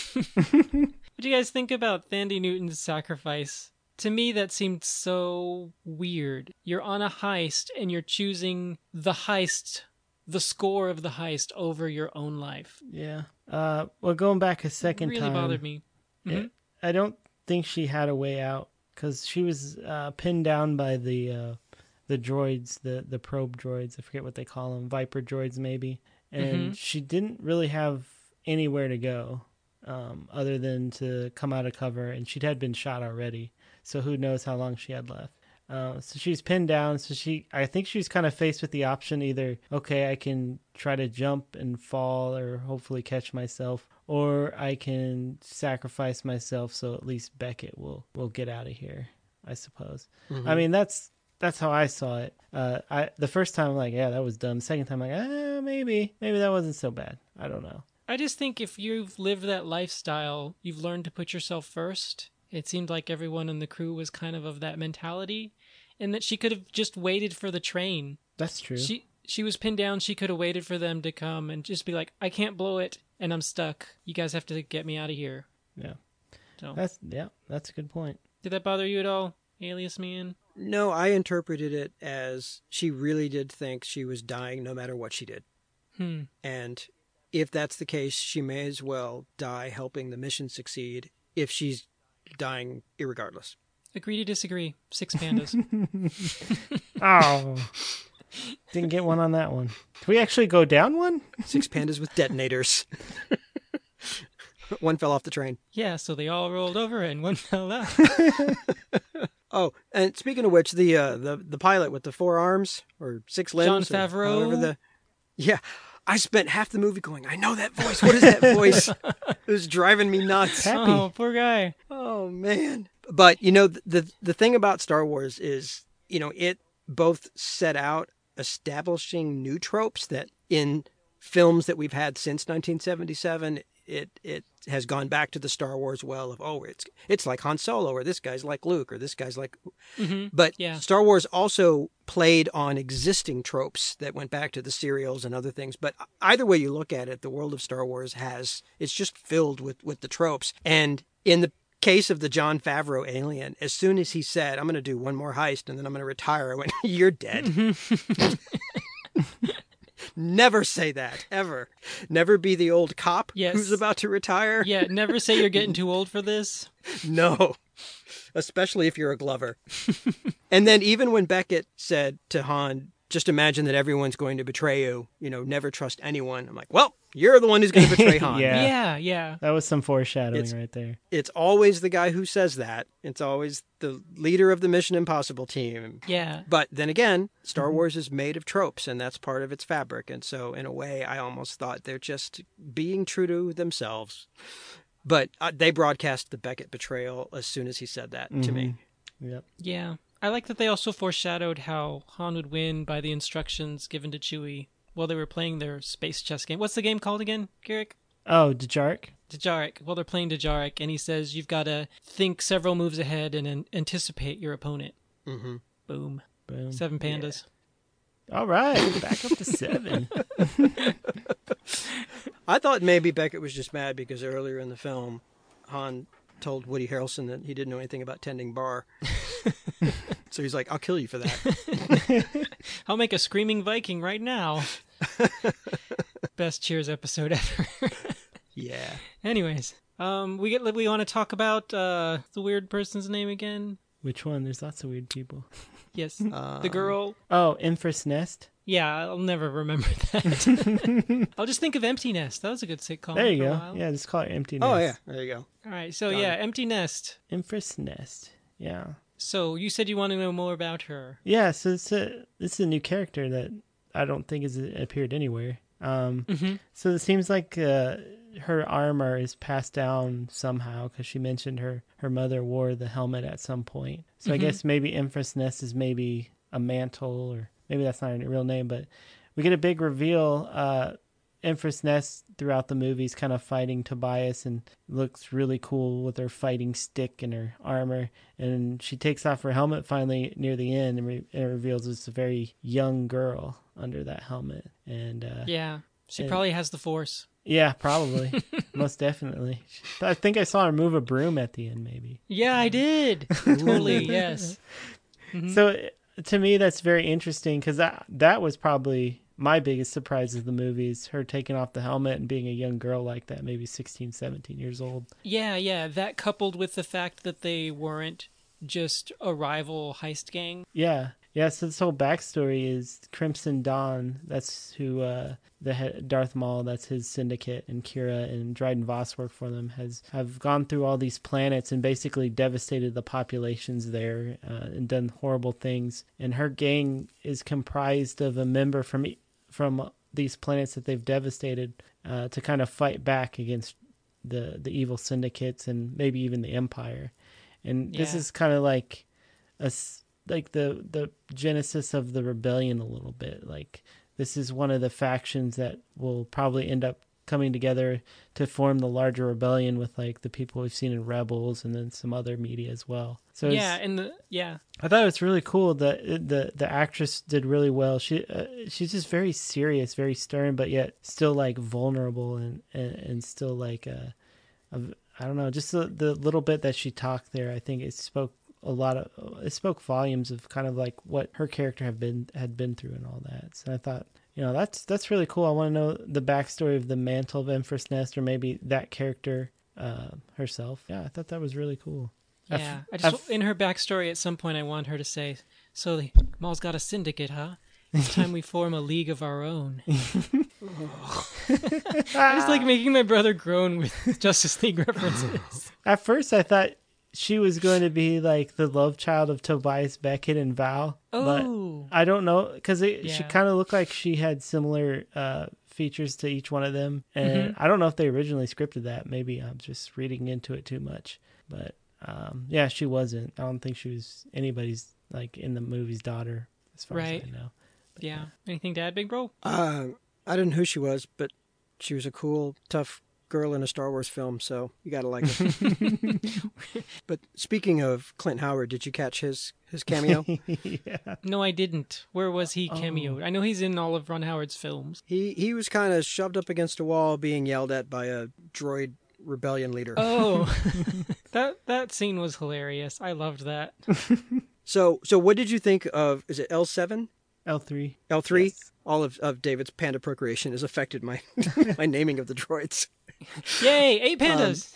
what do you guys think about Thandie Newton's sacrifice? To me, that seemed so weird. You're on a heist and you're choosing the heist, the score of the heist over your own life. Yeah. Uh, well, going back a second It really time, bothered me. Mhm. it- I don't think she had a way out because she was uh, pinned down by the uh, the droids, the the probe droids. I forget what they call them, Viper droids maybe. And Mhm. she didn't really have anywhere to go um, other than to come out of cover, and she'd had been shot already. So who knows how long she had left. Uh, so she's pinned down. So she, I think she's kind of faced with the option either, okay, I can try to jump and fall or hopefully catch myself, or I can sacrifice myself so at least Beckett will, will get out of here, I suppose. Mhm. I mean, that's that's how I saw it. Uh, I the first time I'm like, yeah, that was dumb. Second time I'm like, eh, maybe, maybe that wasn't so bad. I don't know. I just think if you've lived that lifestyle, you've learned to put yourself first. It seemed like everyone in the crew was kind of of that mentality, and that she could have just waited for the train. That's true. She she was pinned down. She could have waited for them to come and just be like, I can't blow it, and I'm stuck. You guys have to get me out of here. yeah, So, that's yeah, that's a good point. did that bother you at all, Alias Man? No, I interpreted it as she really did think she was dying no matter what she did. Hmm. And if that's the case, she may as well die helping the mission succeed if she's dying irregardless. Agree to disagree. Six pandas. Oh, didn't get one on that one. Did we actually go down one? Six pandas with detonators. One fell off the train. Yeah, so they all rolled over and one fell out. Oh, and speaking of which, the uh, the the pilot with the four arms or six limbs, Jon or Favreau? however the yeah, I spent half the movie going, I know that voice. What is that voice? It was driving me nuts. Happy. Oh, poor guy. Oh man! But you know, the, the the thing about Star Wars is, you know, it both set out establishing new tropes that in films that we've had since nineteen seventy-seven. It it has gone back to the Star Wars well of, oh, it's it's like Han Solo, or this guy's like Luke, or this guy's like. Mm-hmm. But Yeah. Star Wars also played on existing tropes that went back to the serials and other things. But either way you look at it, the world of Star Wars has it's just filled with with the tropes. And in the case of the Jon Favreau alien, as soon as he said, I'm going to do one more heist and then I'm going to retire, I went, you're dead. Never say that, ever. Never be the old cop Yes. who's about to retire. Yeah, never say you're getting too old for this. No, especially if you're a Glover. And then even when Beckett said to Han, just imagine that everyone's going to betray you, you know, never trust anyone. I'm like, well, you're the one who's going to betray Han. Yeah. Yeah, yeah. That was some foreshadowing It's- right there. It's always the guy who says that. It's always the leader of the Mission Impossible team. Yeah. But then again, Star Wars is made of tropes, and that's part of its fabric. And so, in a way, I almost thought they're just being true to themselves. But uh, they broadcast the Beckett betrayal as soon as he said that to me. Yep. Yeah. I like that they also foreshadowed how Han would win by the instructions given to Chewie while they were playing their space chess game. What's the game called again, Garrick? Oh, Dejarik? Dejarik. Well, they're playing Dejarik, and he says you've got to think several moves ahead and an- anticipate your opponent. Mm-hmm. Boom. Boom. Seven pandas. All right, back up to seven. I thought maybe Beckett was just mad because earlier in the film, Han told Woody Harrelson that he didn't know anything about tending bar. So he's like, I'll kill you for that. I'll make a screaming Viking right now. Best Cheers episode ever. Yeah. Anyways, um, we get we want to talk about uh the weird person's name again. Which one? There's lots of weird people. Yes, Um, the girl. Oh, Empress Nest. Yeah, I'll never remember that. I'll just think of Empty Nest. That was a good sitcom. There you for a go. while. Yeah, just call it Empty Nest. Oh, yeah. There you go. All right, so Done. yeah, Empty Nest. Empress Nest. Yeah. So you said you want to know more about her. Yeah, so it's a, this is a new character that I don't think has appeared anywhere. Um, Mm-hmm. So it seems like uh, her armor is passed down somehow because she mentioned her, her mother wore the helmet at some point. So I Mhm. guess maybe Empress Nest is maybe a mantle, or maybe that's not a real name, but we get a big reveal. Uh, Empress Nest throughout the movies kind of fighting Tobias and looks really cool with her fighting stick and her armor. And she takes off her helmet finally near the end and, re- and it reveals it's a very young girl under that helmet. And uh, Yeah, she And- probably has the Force. yeah, probably. Most definitely. I think I saw her move a broom at the end, maybe. Yeah, I did. Totally, yes. Mhm. So uh, to me, that's very interesting because that, that was probably my biggest surprise of the movie, is her taking off the helmet and being a young girl like that, maybe sixteen, seventeen years old. Yeah, yeah. That coupled with the fact that they weren't just a rival heist gang. Yeah. Yeah, so this whole backstory is Crimson Dawn. That's who uh, the head, Darth Maul. That's his syndicate, and Kira and Dryden Voss work for them. Has have gone through all these planets and basically devastated the populations there uh, and done horrible things. And her gang is comprised of a member from from these planets that they've devastated uh, to kind of fight back against the the evil syndicates and maybe even the Empire. And yeah. This is kind of like a like the the genesis of the rebellion a little bit. Like this is one of the factions that will probably end up coming together to form the larger rebellion with like the people we've seen in Rebels and then some other media as well. So yeah, and the yeah, I thought it was really cool that the the actress did really well. She uh, she's just very serious, very stern, but yet still like vulnerable and and, and still like a, a I don't know, just the, the little bit that she talked there. I think it spoke a lot of it spoke volumes of kind of like what her character had been had been through and all that. So I thought, you know, that's that's really cool. I want to know the backstory of the mantle of Empress Nest, or maybe that character uh, herself. Yeah, I thought that was really cool. Yeah, I just in her backstory at some point I want her to say, "So the Maul's got a syndicate, huh? It's time we form a league of our own." I just like making my brother groan with Justice League references. At first, I thought she was going to be like the love child of Tobias Beckett and Val. Oh, but I don't know, because yeah. she kind of looked like she had similar uh, features to each one of them, and mm-hmm. I don't know if they originally scripted that. Maybe I'm just reading into it too much, but um, yeah, she wasn't. I don't think she was anybody's like in the movie's daughter, as far right. as I know. But, yeah. yeah. Anything to add, Big Bro? Uh, I didn't know who she was, but she was a cool, tough girl in a Star Wars film, so you gotta like it. But speaking of Clint Howard, did you catch his his cameo? Yeah. No, I didn't. Where was he cameoed? Oh. I know he's in all of Ron Howard's films. He he was kind of shoved up against a wall, being yelled at by a droid rebellion leader. Oh, that that scene was hilarious. I loved that. So so what did you think of? Is it L seven? L three. L three. Yes. All of, of David's panda procreation has affected my my naming of the droids. Yay, eight pandas!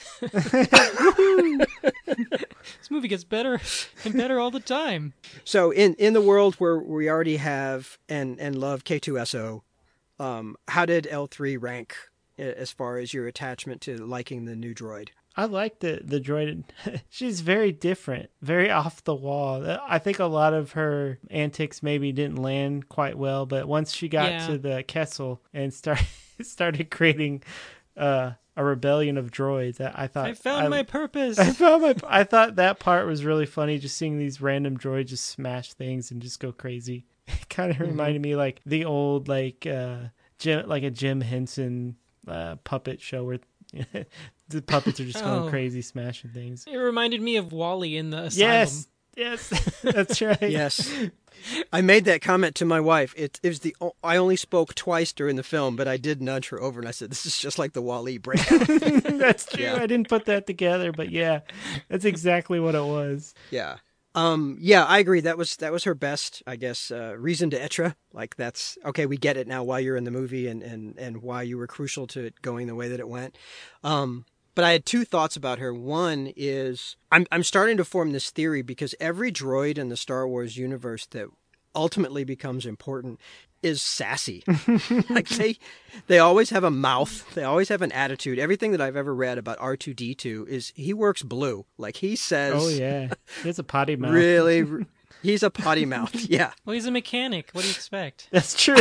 Um, this movie gets better and better all the time. So in, in the world where we already have and, and love K two S O, um, how did L three rank as far as your attachment to liking the new droid? I like the, the droid. She's very different, very off the wall. I think a lot of her antics maybe didn't land quite well, but once she got yeah. to the Kessel and start, started creating uh, a rebellion of droids, I, I thought I found I, my purpose. I found my. I thought that part was really funny, just seeing these random droids just smash things and just go crazy. It kind of mm-hmm. reminded me like the old like uh, Jim, like a Jim Henson uh, puppet show where. The puppets are just going oh. crazy, smashing things. It reminded me of Wall-E in the Asylum. Yes, yes, that's right. Yes, I made that comment to my wife. It, it was the I only spoke twice during the film, but I did nudge her over and I said, "This is just like the Wall-E breakout." That's true. Yeah. I didn't put that together, but yeah, that's exactly what it was. Yeah. Um, yeah, I agree. That was that was her best, I guess, uh, reason d'etre. Like that's okay. We get it now. Why you're in the movie and, and, and why you were crucial to it going the way that it went. Um, but I had two thoughts about her. One is I'm I'm starting to form this theory because every droid in the Star Wars universe that ultimately becomes important is sassy. Like they they always have a mouth. They always have an attitude. Everything that I've ever read about R two D two is he works blue. Like he says. Oh yeah, he has a potty mouth. Really, he's a potty mouth. Yeah. Well, he's a mechanic. What do you expect? That's true.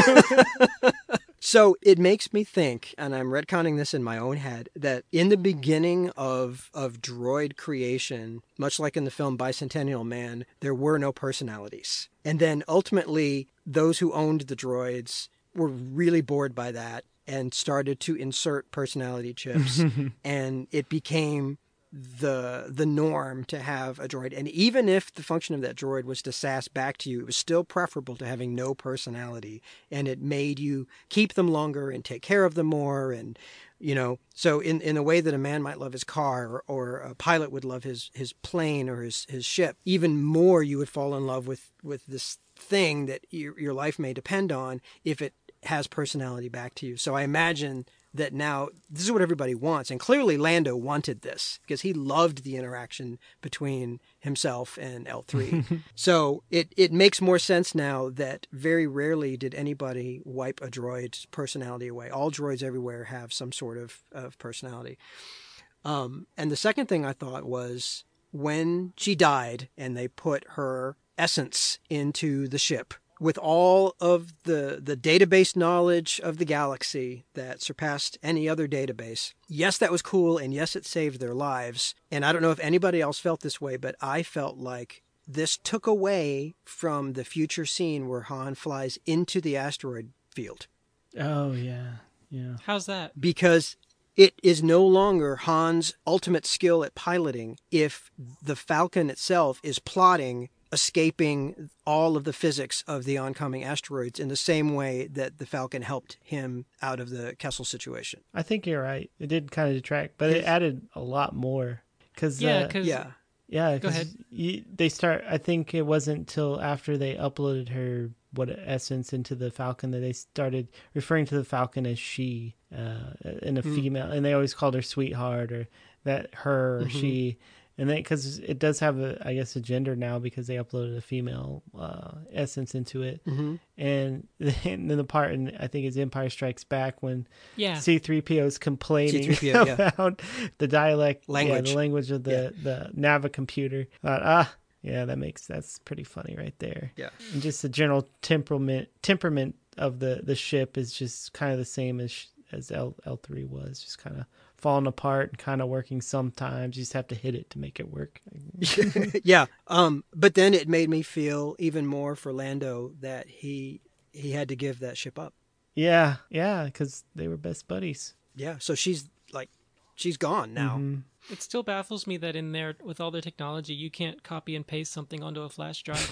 So it makes me think, and I'm retconning this in my own head, that in the beginning of of droid creation, much like in the film Bicentennial Man, there were no personalities. And then ultimately, those who owned the droids were really bored by that and started to insert personality chips. And it became the the norm to have a droid. And even if the function of that droid was to sass back to you, it was still preferable to having no personality. And it made you keep them longer and take care of them more. And, you know, so in, in a way that a man might love his car or, or a pilot would love his, his plane or his, his ship, even more you would fall in love with, with this thing that your, your life may depend on if it has personality back to you. So I imagine that now this is what everybody wants. And clearly Lando wanted this because he loved the interaction between himself and L three. So it, it makes more sense now that very rarely did anybody wipe a droid's personality away. All droids everywhere have some sort of, of personality. Um, and the second thing I thought was when she died and they put her essence into the ship, with all of the, the database knowledge of the galaxy that surpassed any other database. Yes, that was cool, and yes, it saved their lives. And I don't know if anybody else felt this way, but I felt like this took away from the future scene where Han flies into the asteroid field. Oh, yeah. Yeah. How's that? Because it is no longer Han's ultimate skill at piloting if the Falcon itself is plotting escaping all of the physics of the oncoming asteroids in the same way that the Falcon helped him out of the Kessel situation. I think you're right. It did kind of detract, but it added a lot more. Cause, Yeah, uh, because Yeah. yeah, Go 'cause ahead. You, they start. I think it wasn't till after they uploaded her what essence into the Falcon that they started referring to the Falcon as she, uh, and a Mm. female, and they always called her sweetheart or that her or Mhm. she. And then, because it does have a, I guess, a gender now because they uploaded a female uh, essence into it, Mm-hmm. and then the part, and I think it's Empire Strikes Back when yeah, C three P O is complaining C three P O, yeah. about the dialect Language. yeah, the language of the the Navicomputer. Thought, ah, yeah, that makes that's pretty funny right there. Yeah. And just the general temperament temperament of the the ship is just kind of the same as as L L three was, just kind of falling apart and kind of working sometimes. You just have to hit it to make it work. Yeah. Um, but then it made me feel even more for Lando that he he had to give that ship up. Yeah, yeah, because they were best buddies. Yeah. So she's like, she's gone now. Mhm. it still baffles me that in there, with all the technology, you can't copy and paste something onto a flash drive.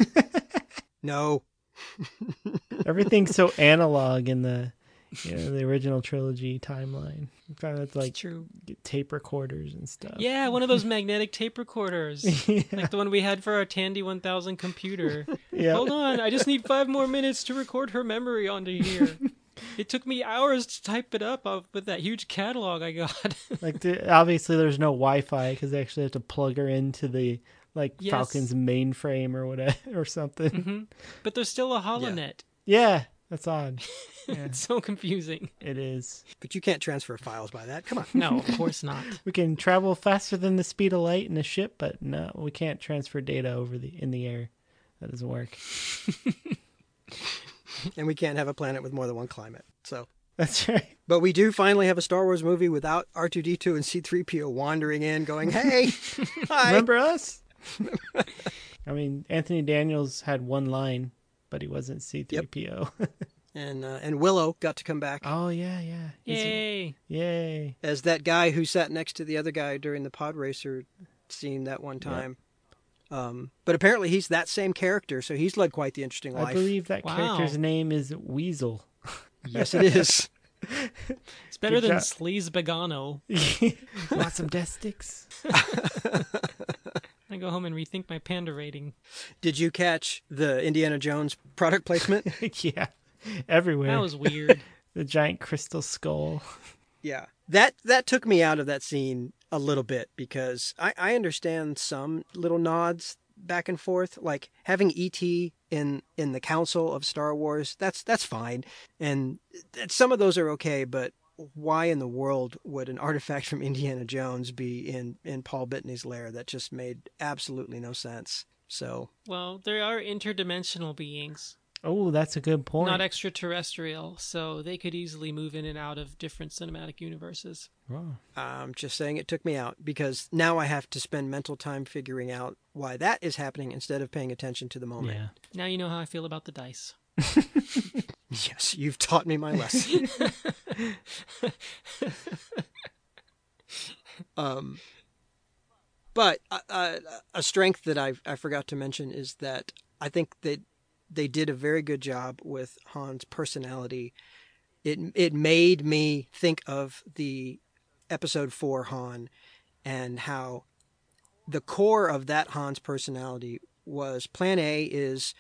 No. Everything's so analog in the you know, the original trilogy timeline. Kind of like It's true. get tape recorders and stuff. Yeah, one of those magnetic tape recorders, yeah. like the one we had for our Tandy one thousand computer. Yeah. Hold on, I just need five more minutes to record her memory onto here. It took me hours to type it up uh, with that huge catalog I got. Like the, obviously there's no Wi-Fi because they actually have to plug her into the like Yes. Falcon's mainframe or whatever or something. hmm But there's still a holonet. Yeah, that's odd. Yeah, It's so confusing. it is. But you can't transfer files by that. Come on. No, of course not. We can travel faster than the speed of light in a ship, but no, we can't transfer data over the in the air. That doesn't work. And we can't have a planet with more than one climate. So, That's right. but we do finally have a Star Wars movie without R two D two and C three P O wandering in going, hey, hi. Remember us? I mean, Anthony Daniels had one line, but he wasn't C three P O. And, uh, and Willow got to come back Oh, yeah, yeah. He's- Yay. Yay. as that guy who sat next to the other guy during the pod racer scene that one time. Um, but apparently he's that same character, so he's led quite the interesting I life. believe that Wow. character's name is Weasel. Yes, it is. It's better Good than job. Sleaze Begano. Want some death sticks? I go home and rethink my panda rating. Did you catch the Indiana Jones product placement? Yeah. Everywhere. That was weird. The giant crystal skull. Yeah. That that took me out of that scene a little bit because I, I understand some little nods back and forth, like having E T in in the Council of Star Wars. That's that's fine, and th- some of those are okay. But why in the world would an artifact from Indiana Jones be in in Paul Bettany's lair? That just made absolutely no sense. So Well, there are interdimensional beings, Oh, that's a good point. not extraterrestrial, so they could easily move in and out of different cinematic universes. Oh. I'm just saying it took me out because now I have to spend mental time figuring out why that is happening instead of paying attention to the moment. Yeah. Now you know how I feel about the dice. Yes, you've taught me my lesson. um, but uh, uh, a strength that I I forgot to mention is that I think that they did a very good job with Han's personality. It it made me think of the episode four Han and how the core of that Han's personality was plan A is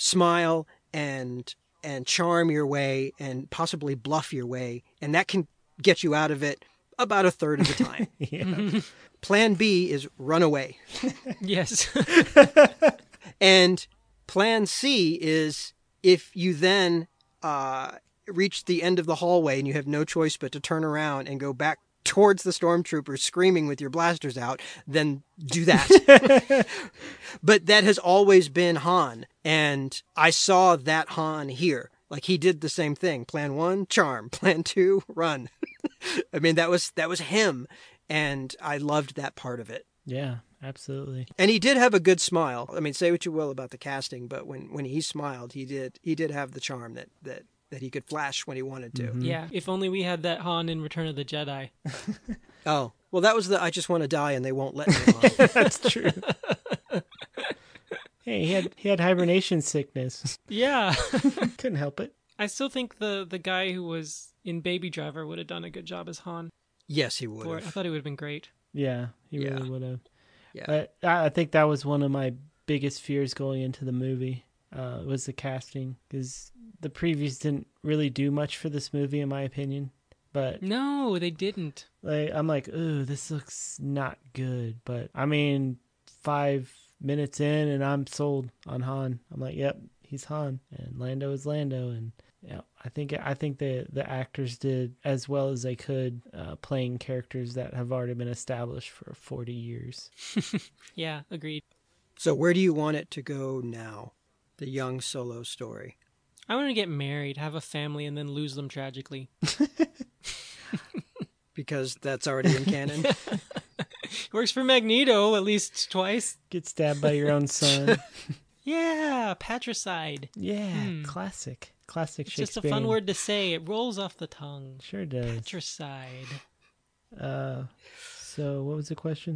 smile and and charm your way and possibly bluff your way, and that can get you out of it about a third of the time. Yeah. Plan B is run away. Yes. And plan C is if you then uh, reach the end of the hallway and you have no choice but to turn around and go back towards the stormtroopers screaming with your blasters out, then do that. But that has always been Han. And I saw that Han here. Like, he did the same thing. Plan one, charm. Plan two, run. I mean, that was that was him. And I loved that part of it. Yeah, absolutely. And he did have a good smile. I mean, say what you will about the casting, but when, when he smiled, he did he did have the charm that, that, that he could flash when he wanted to. Mm-hmm. Yeah, if only we had that Han in Return of the Jedi. Oh, well, that was the I just want to die and they won't let me on. That's true. Hey, he had he had hibernation sickness. Yeah. Couldn't help it. I still think the, the guy who was in Baby Driver would have done a good job as Han. Yes, he would For it. I have. thought he would have been great. Yeah, he Yeah. really would have. Yeah. But I I think that was one of my biggest fears going into the movie. Uh, was the casting, because the previews didn't really do much for this movie, in my opinion. But No, they didn't. like, I'm like, ooh, this looks not good. But I mean, five minutes in, and I'm sold on Han. I'm like, yep, he's Han, and Lando is Lando, and yeah, I think I think the the actors did as well as they could, uh, playing characters that have already been established for forty years. Yeah, agreed. So where do you want it to go now? The young Solo story. I want to get married, have a family, and then lose them tragically. Because that's already in canon. Works for Magneto at least twice. Get stabbed by your own son. Yeah, patricide. Yeah, Hmm. classic, classic It's just a Shakespearean. fun word to say. It rolls off the tongue. Sure does. Patricide. Uh, so what was the question?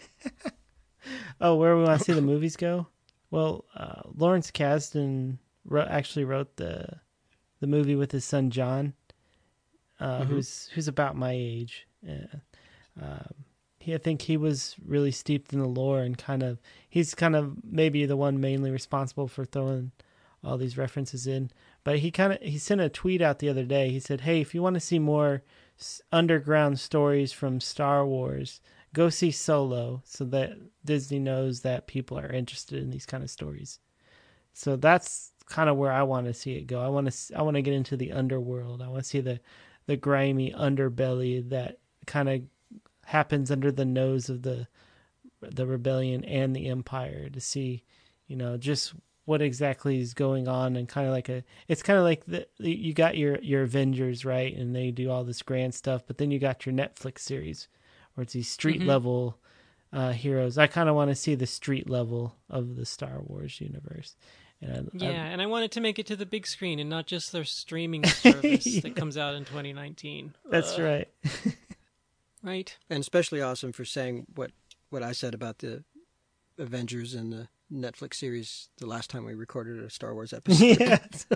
Oh, where we want to see the movies go? Well, uh, Lawrence Kasdan wrote, actually wrote the the movie with his son John, uh, Mhm. who's who's about my age. Uh, um, he, I think he was really steeped in the lore and kind of he's kind of maybe the one mainly responsible for throwing all these references in. But he kind of he sent a tweet out the other day. He said, "Hey, if you want to see more s- underground stories from Star Wars, go see Solo, so that Disney knows that people are interested in these kind of stories." So that's kind of where I want to see it go. I want to I want to get into the underworld. I want to see the the grimy underbelly that kind of happens under the nose of the the rebellion and the Empire, to see, you know, just what exactly is going on, and kind of like a it's kind of like the you got your your Avengers, right, and they do all this grand stuff, but then you got your Netflix series where it's these street Mhm. level uh, heroes. I kind of want to see the street level of the Star Wars universe. And I, Yeah, and I wanted to make it to the big screen and not just their streaming service Yeah. that comes out in twenty nineteen. I, that's Ugh. right. Right? And especially awesome for saying what, what I said about the Avengers and the Netflix series the last time we recorded a Star Wars episode. Yeah.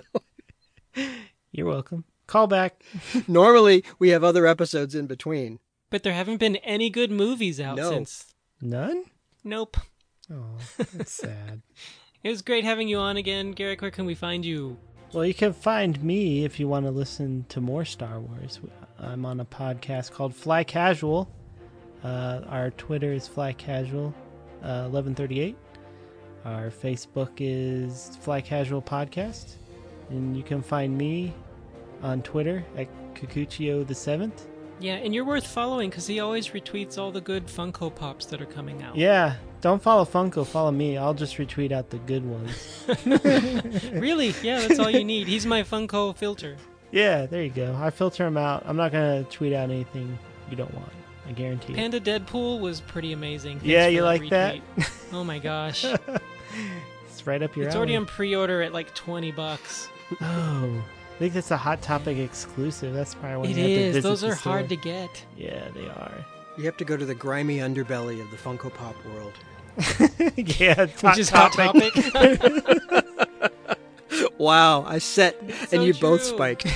You're welcome. Call back. Normally, we have other episodes in between. But there haven't been any good movies out No. since. None? Nope. Oh, that's sad. It was great having you on again. Garrett, where can we find you? Well, you can find me if you want to listen to more Star Wars. I'm on a podcast called Fly Casual. Uh, our Twitter is Fly Casual uh, eleven thirty-eight. Our Facebook is Fly Casual Podcast. And you can find me on Twitter at Kikuchio the seventh. Yeah, and you're worth following because he always retweets all the good Funko Pops that are coming out. Yeah, don't follow Funko, follow me. I'll just retweet out the good ones. Really? Yeah, that's all you need. He's my Funko filter. Yeah, there you go. I filter them out. I'm not going to tweet out anything you don't want. I guarantee it. Panda Deadpool was pretty amazing. Thanks Yeah, for you like retweet. that? Oh my gosh. It's right up your It's alley. already on pre-order at like twenty bucks. Oh, I think that's a Hot Topic exclusive. That's probably when It you have to is. visit Those the are hard to store. get. Yeah, they are. You have to go to the grimy underbelly of the Funko Pop world. Yeah, it's Which is Hot Topic. Wow, I set It's and so you both true. spiked.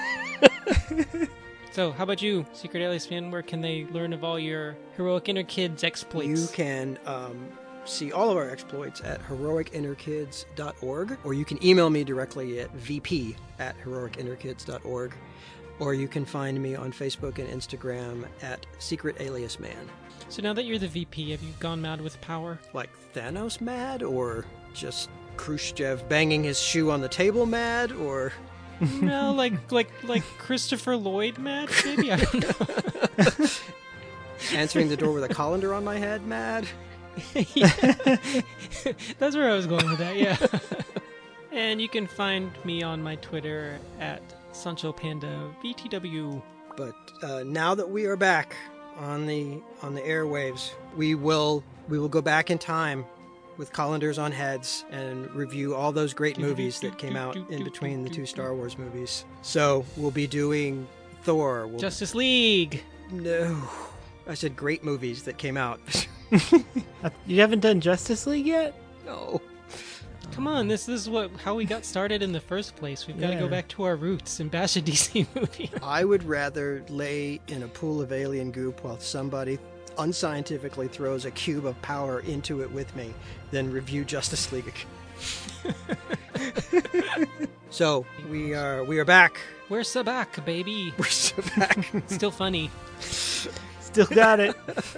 So, how about you, Secret Alias fan? Where can they learn of all your Heroic Inner Kids exploits? You can um, see all of our exploits at heroic inner kids dot org, or you can email me directly at vp at heroic inner kids dot org. Or you can find me on Facebook and Instagram at Secret Alias Man. So now that you're the V P, have you gone mad with power? Like Thanos mad, or just Khrushchev banging his shoe on the table mad, or... No, like like like Christopher Lloyd mad, maybe? I don't know. Answering the door with a colander on my head mad? Yeah. That's where I was going with that, yeah. And you can find me on my Twitter at Sancho Panda V T W. But uh, now that we are back on the on the airwaves, we will we will go back in time with colanders on heads and review all those great movies that came out in between the two Star Wars movies. So we'll be doing Thor. We'll... Justice League. No, I said great movies that came out. You haven't done Justice League yet? No. Come on, this is what how we got started in the first place. We've got to Yeah. go back to our roots and bash a D C movie. I would rather lay in a pool of alien goop while somebody unscientifically throws a cube of power into it with me than review Justice League. So we are we are back. We're Sabak, baby. We're so back. Still funny. Still got it.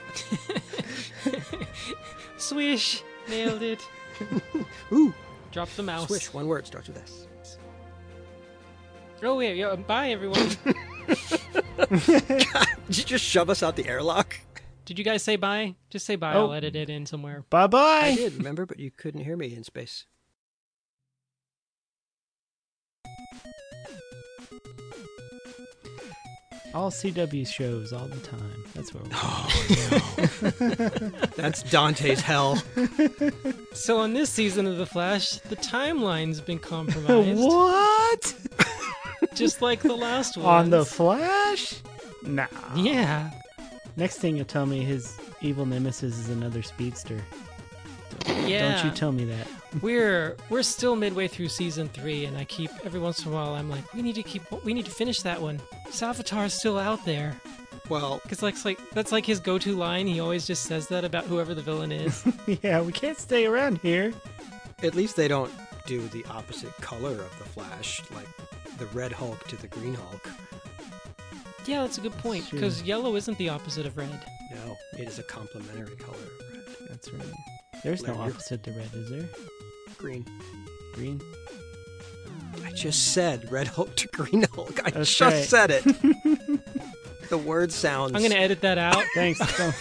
Swish. Nailed it. Ooh, Drop the mouse. swish. One word starts with S. Oh, wait. Yeah, bye, everyone. Did you just shove us out the airlock? Did you guys say bye? Just say bye. Oh. I'll edit it in somewhere. Bye bye. I did, remember, but you couldn't hear me in space. All C W shows all the time. That's where we're Oh, no. That's Dante's hell. So on this season of The Flash, the timeline's been compromised. What? Just like the last one. On the Flash? Nah. Yeah. Next thing you'll tell me his evil nemesis is another speedster. Yeah. Don't you tell me that. We're we're still midway through season three, and I keep every once in a while I'm like, we need to keep we need to finish that one. Savitar's still out there. Well, Because like, like that's like his go-to line. He always just says that about whoever the villain is. Yeah, we can't stay around here. at least they don't do the opposite color of the Flash, like the Red Hulk to the Green Hulk. Yeah, that's a good point. Sure. Because yellow isn't the opposite of red. No, it is a complementary color of red. That's right. There's no Larry. opposite to red, is there? Green. Green? I just said Red Hulk to Green Hulk. I That's just right. said it. The word sounds. I'm gonna edit that out. Thanks.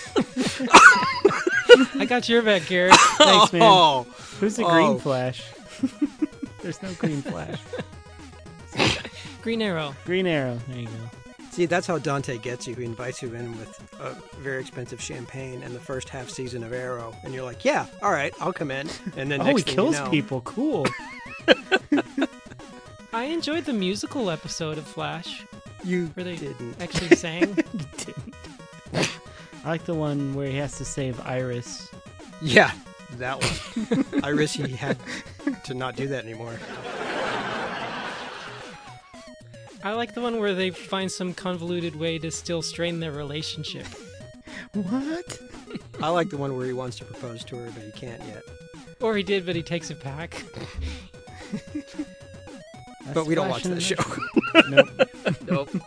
I got your back, Garrett. Thanks, man. Oh, Who's the Oh. green Flash? There's no green Flash. Green Arrow. Green Arrow. There you go. see, that's how Dante gets you. He invites you in with a very expensive champagne and the first half season of Arrow, and you're like, "Yeah, all right, I'll come in." And then Oh, next he thing kills you know, people. Cool. I enjoyed the musical episode of Flash You where they didn't. actually sang. You didn't. I like the one where he has to save Iris. Yeah, that one. Iris, he had to not do that anymore. I like the one where they find some convoluted way to still strain their relationship. What? I like the one where he wants to propose to her, but he can't yet. Or he did, but he takes it back. That's But we don't Flash watch in that a show. nutshell. Nope. Nope.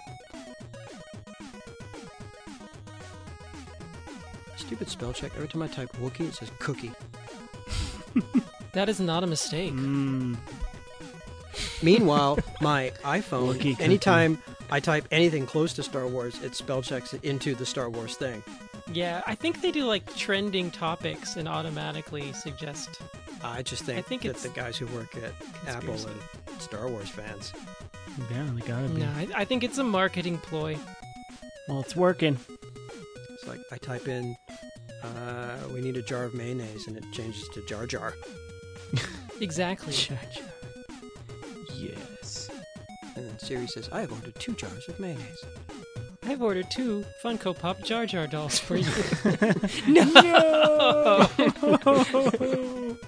Stupid spell check. Every time I type Wookiee, it says cookie. That is not a mistake. Mm. Meanwhile, my iPhone, Wookiee cookie. anytime I type anything close to Star Wars, it spell checks it into the Star Wars thing. Yeah, I think they do like trending topics and automatically suggest. I just think, I think that it's the guys who work at Apple conspiracy. and Star Wars fans. Yeah, they gotta be. No, I, I think it's a marketing ploy. Well, it's working. It's like I type in, uh, we need a jar of mayonnaise, and it changes to Jar Jar. Exactly. Jar Jar. Yes. And then Siri says, I have ordered two jars of mayonnaise. I've ordered two Funko Pop Jar Jar dolls for you. No!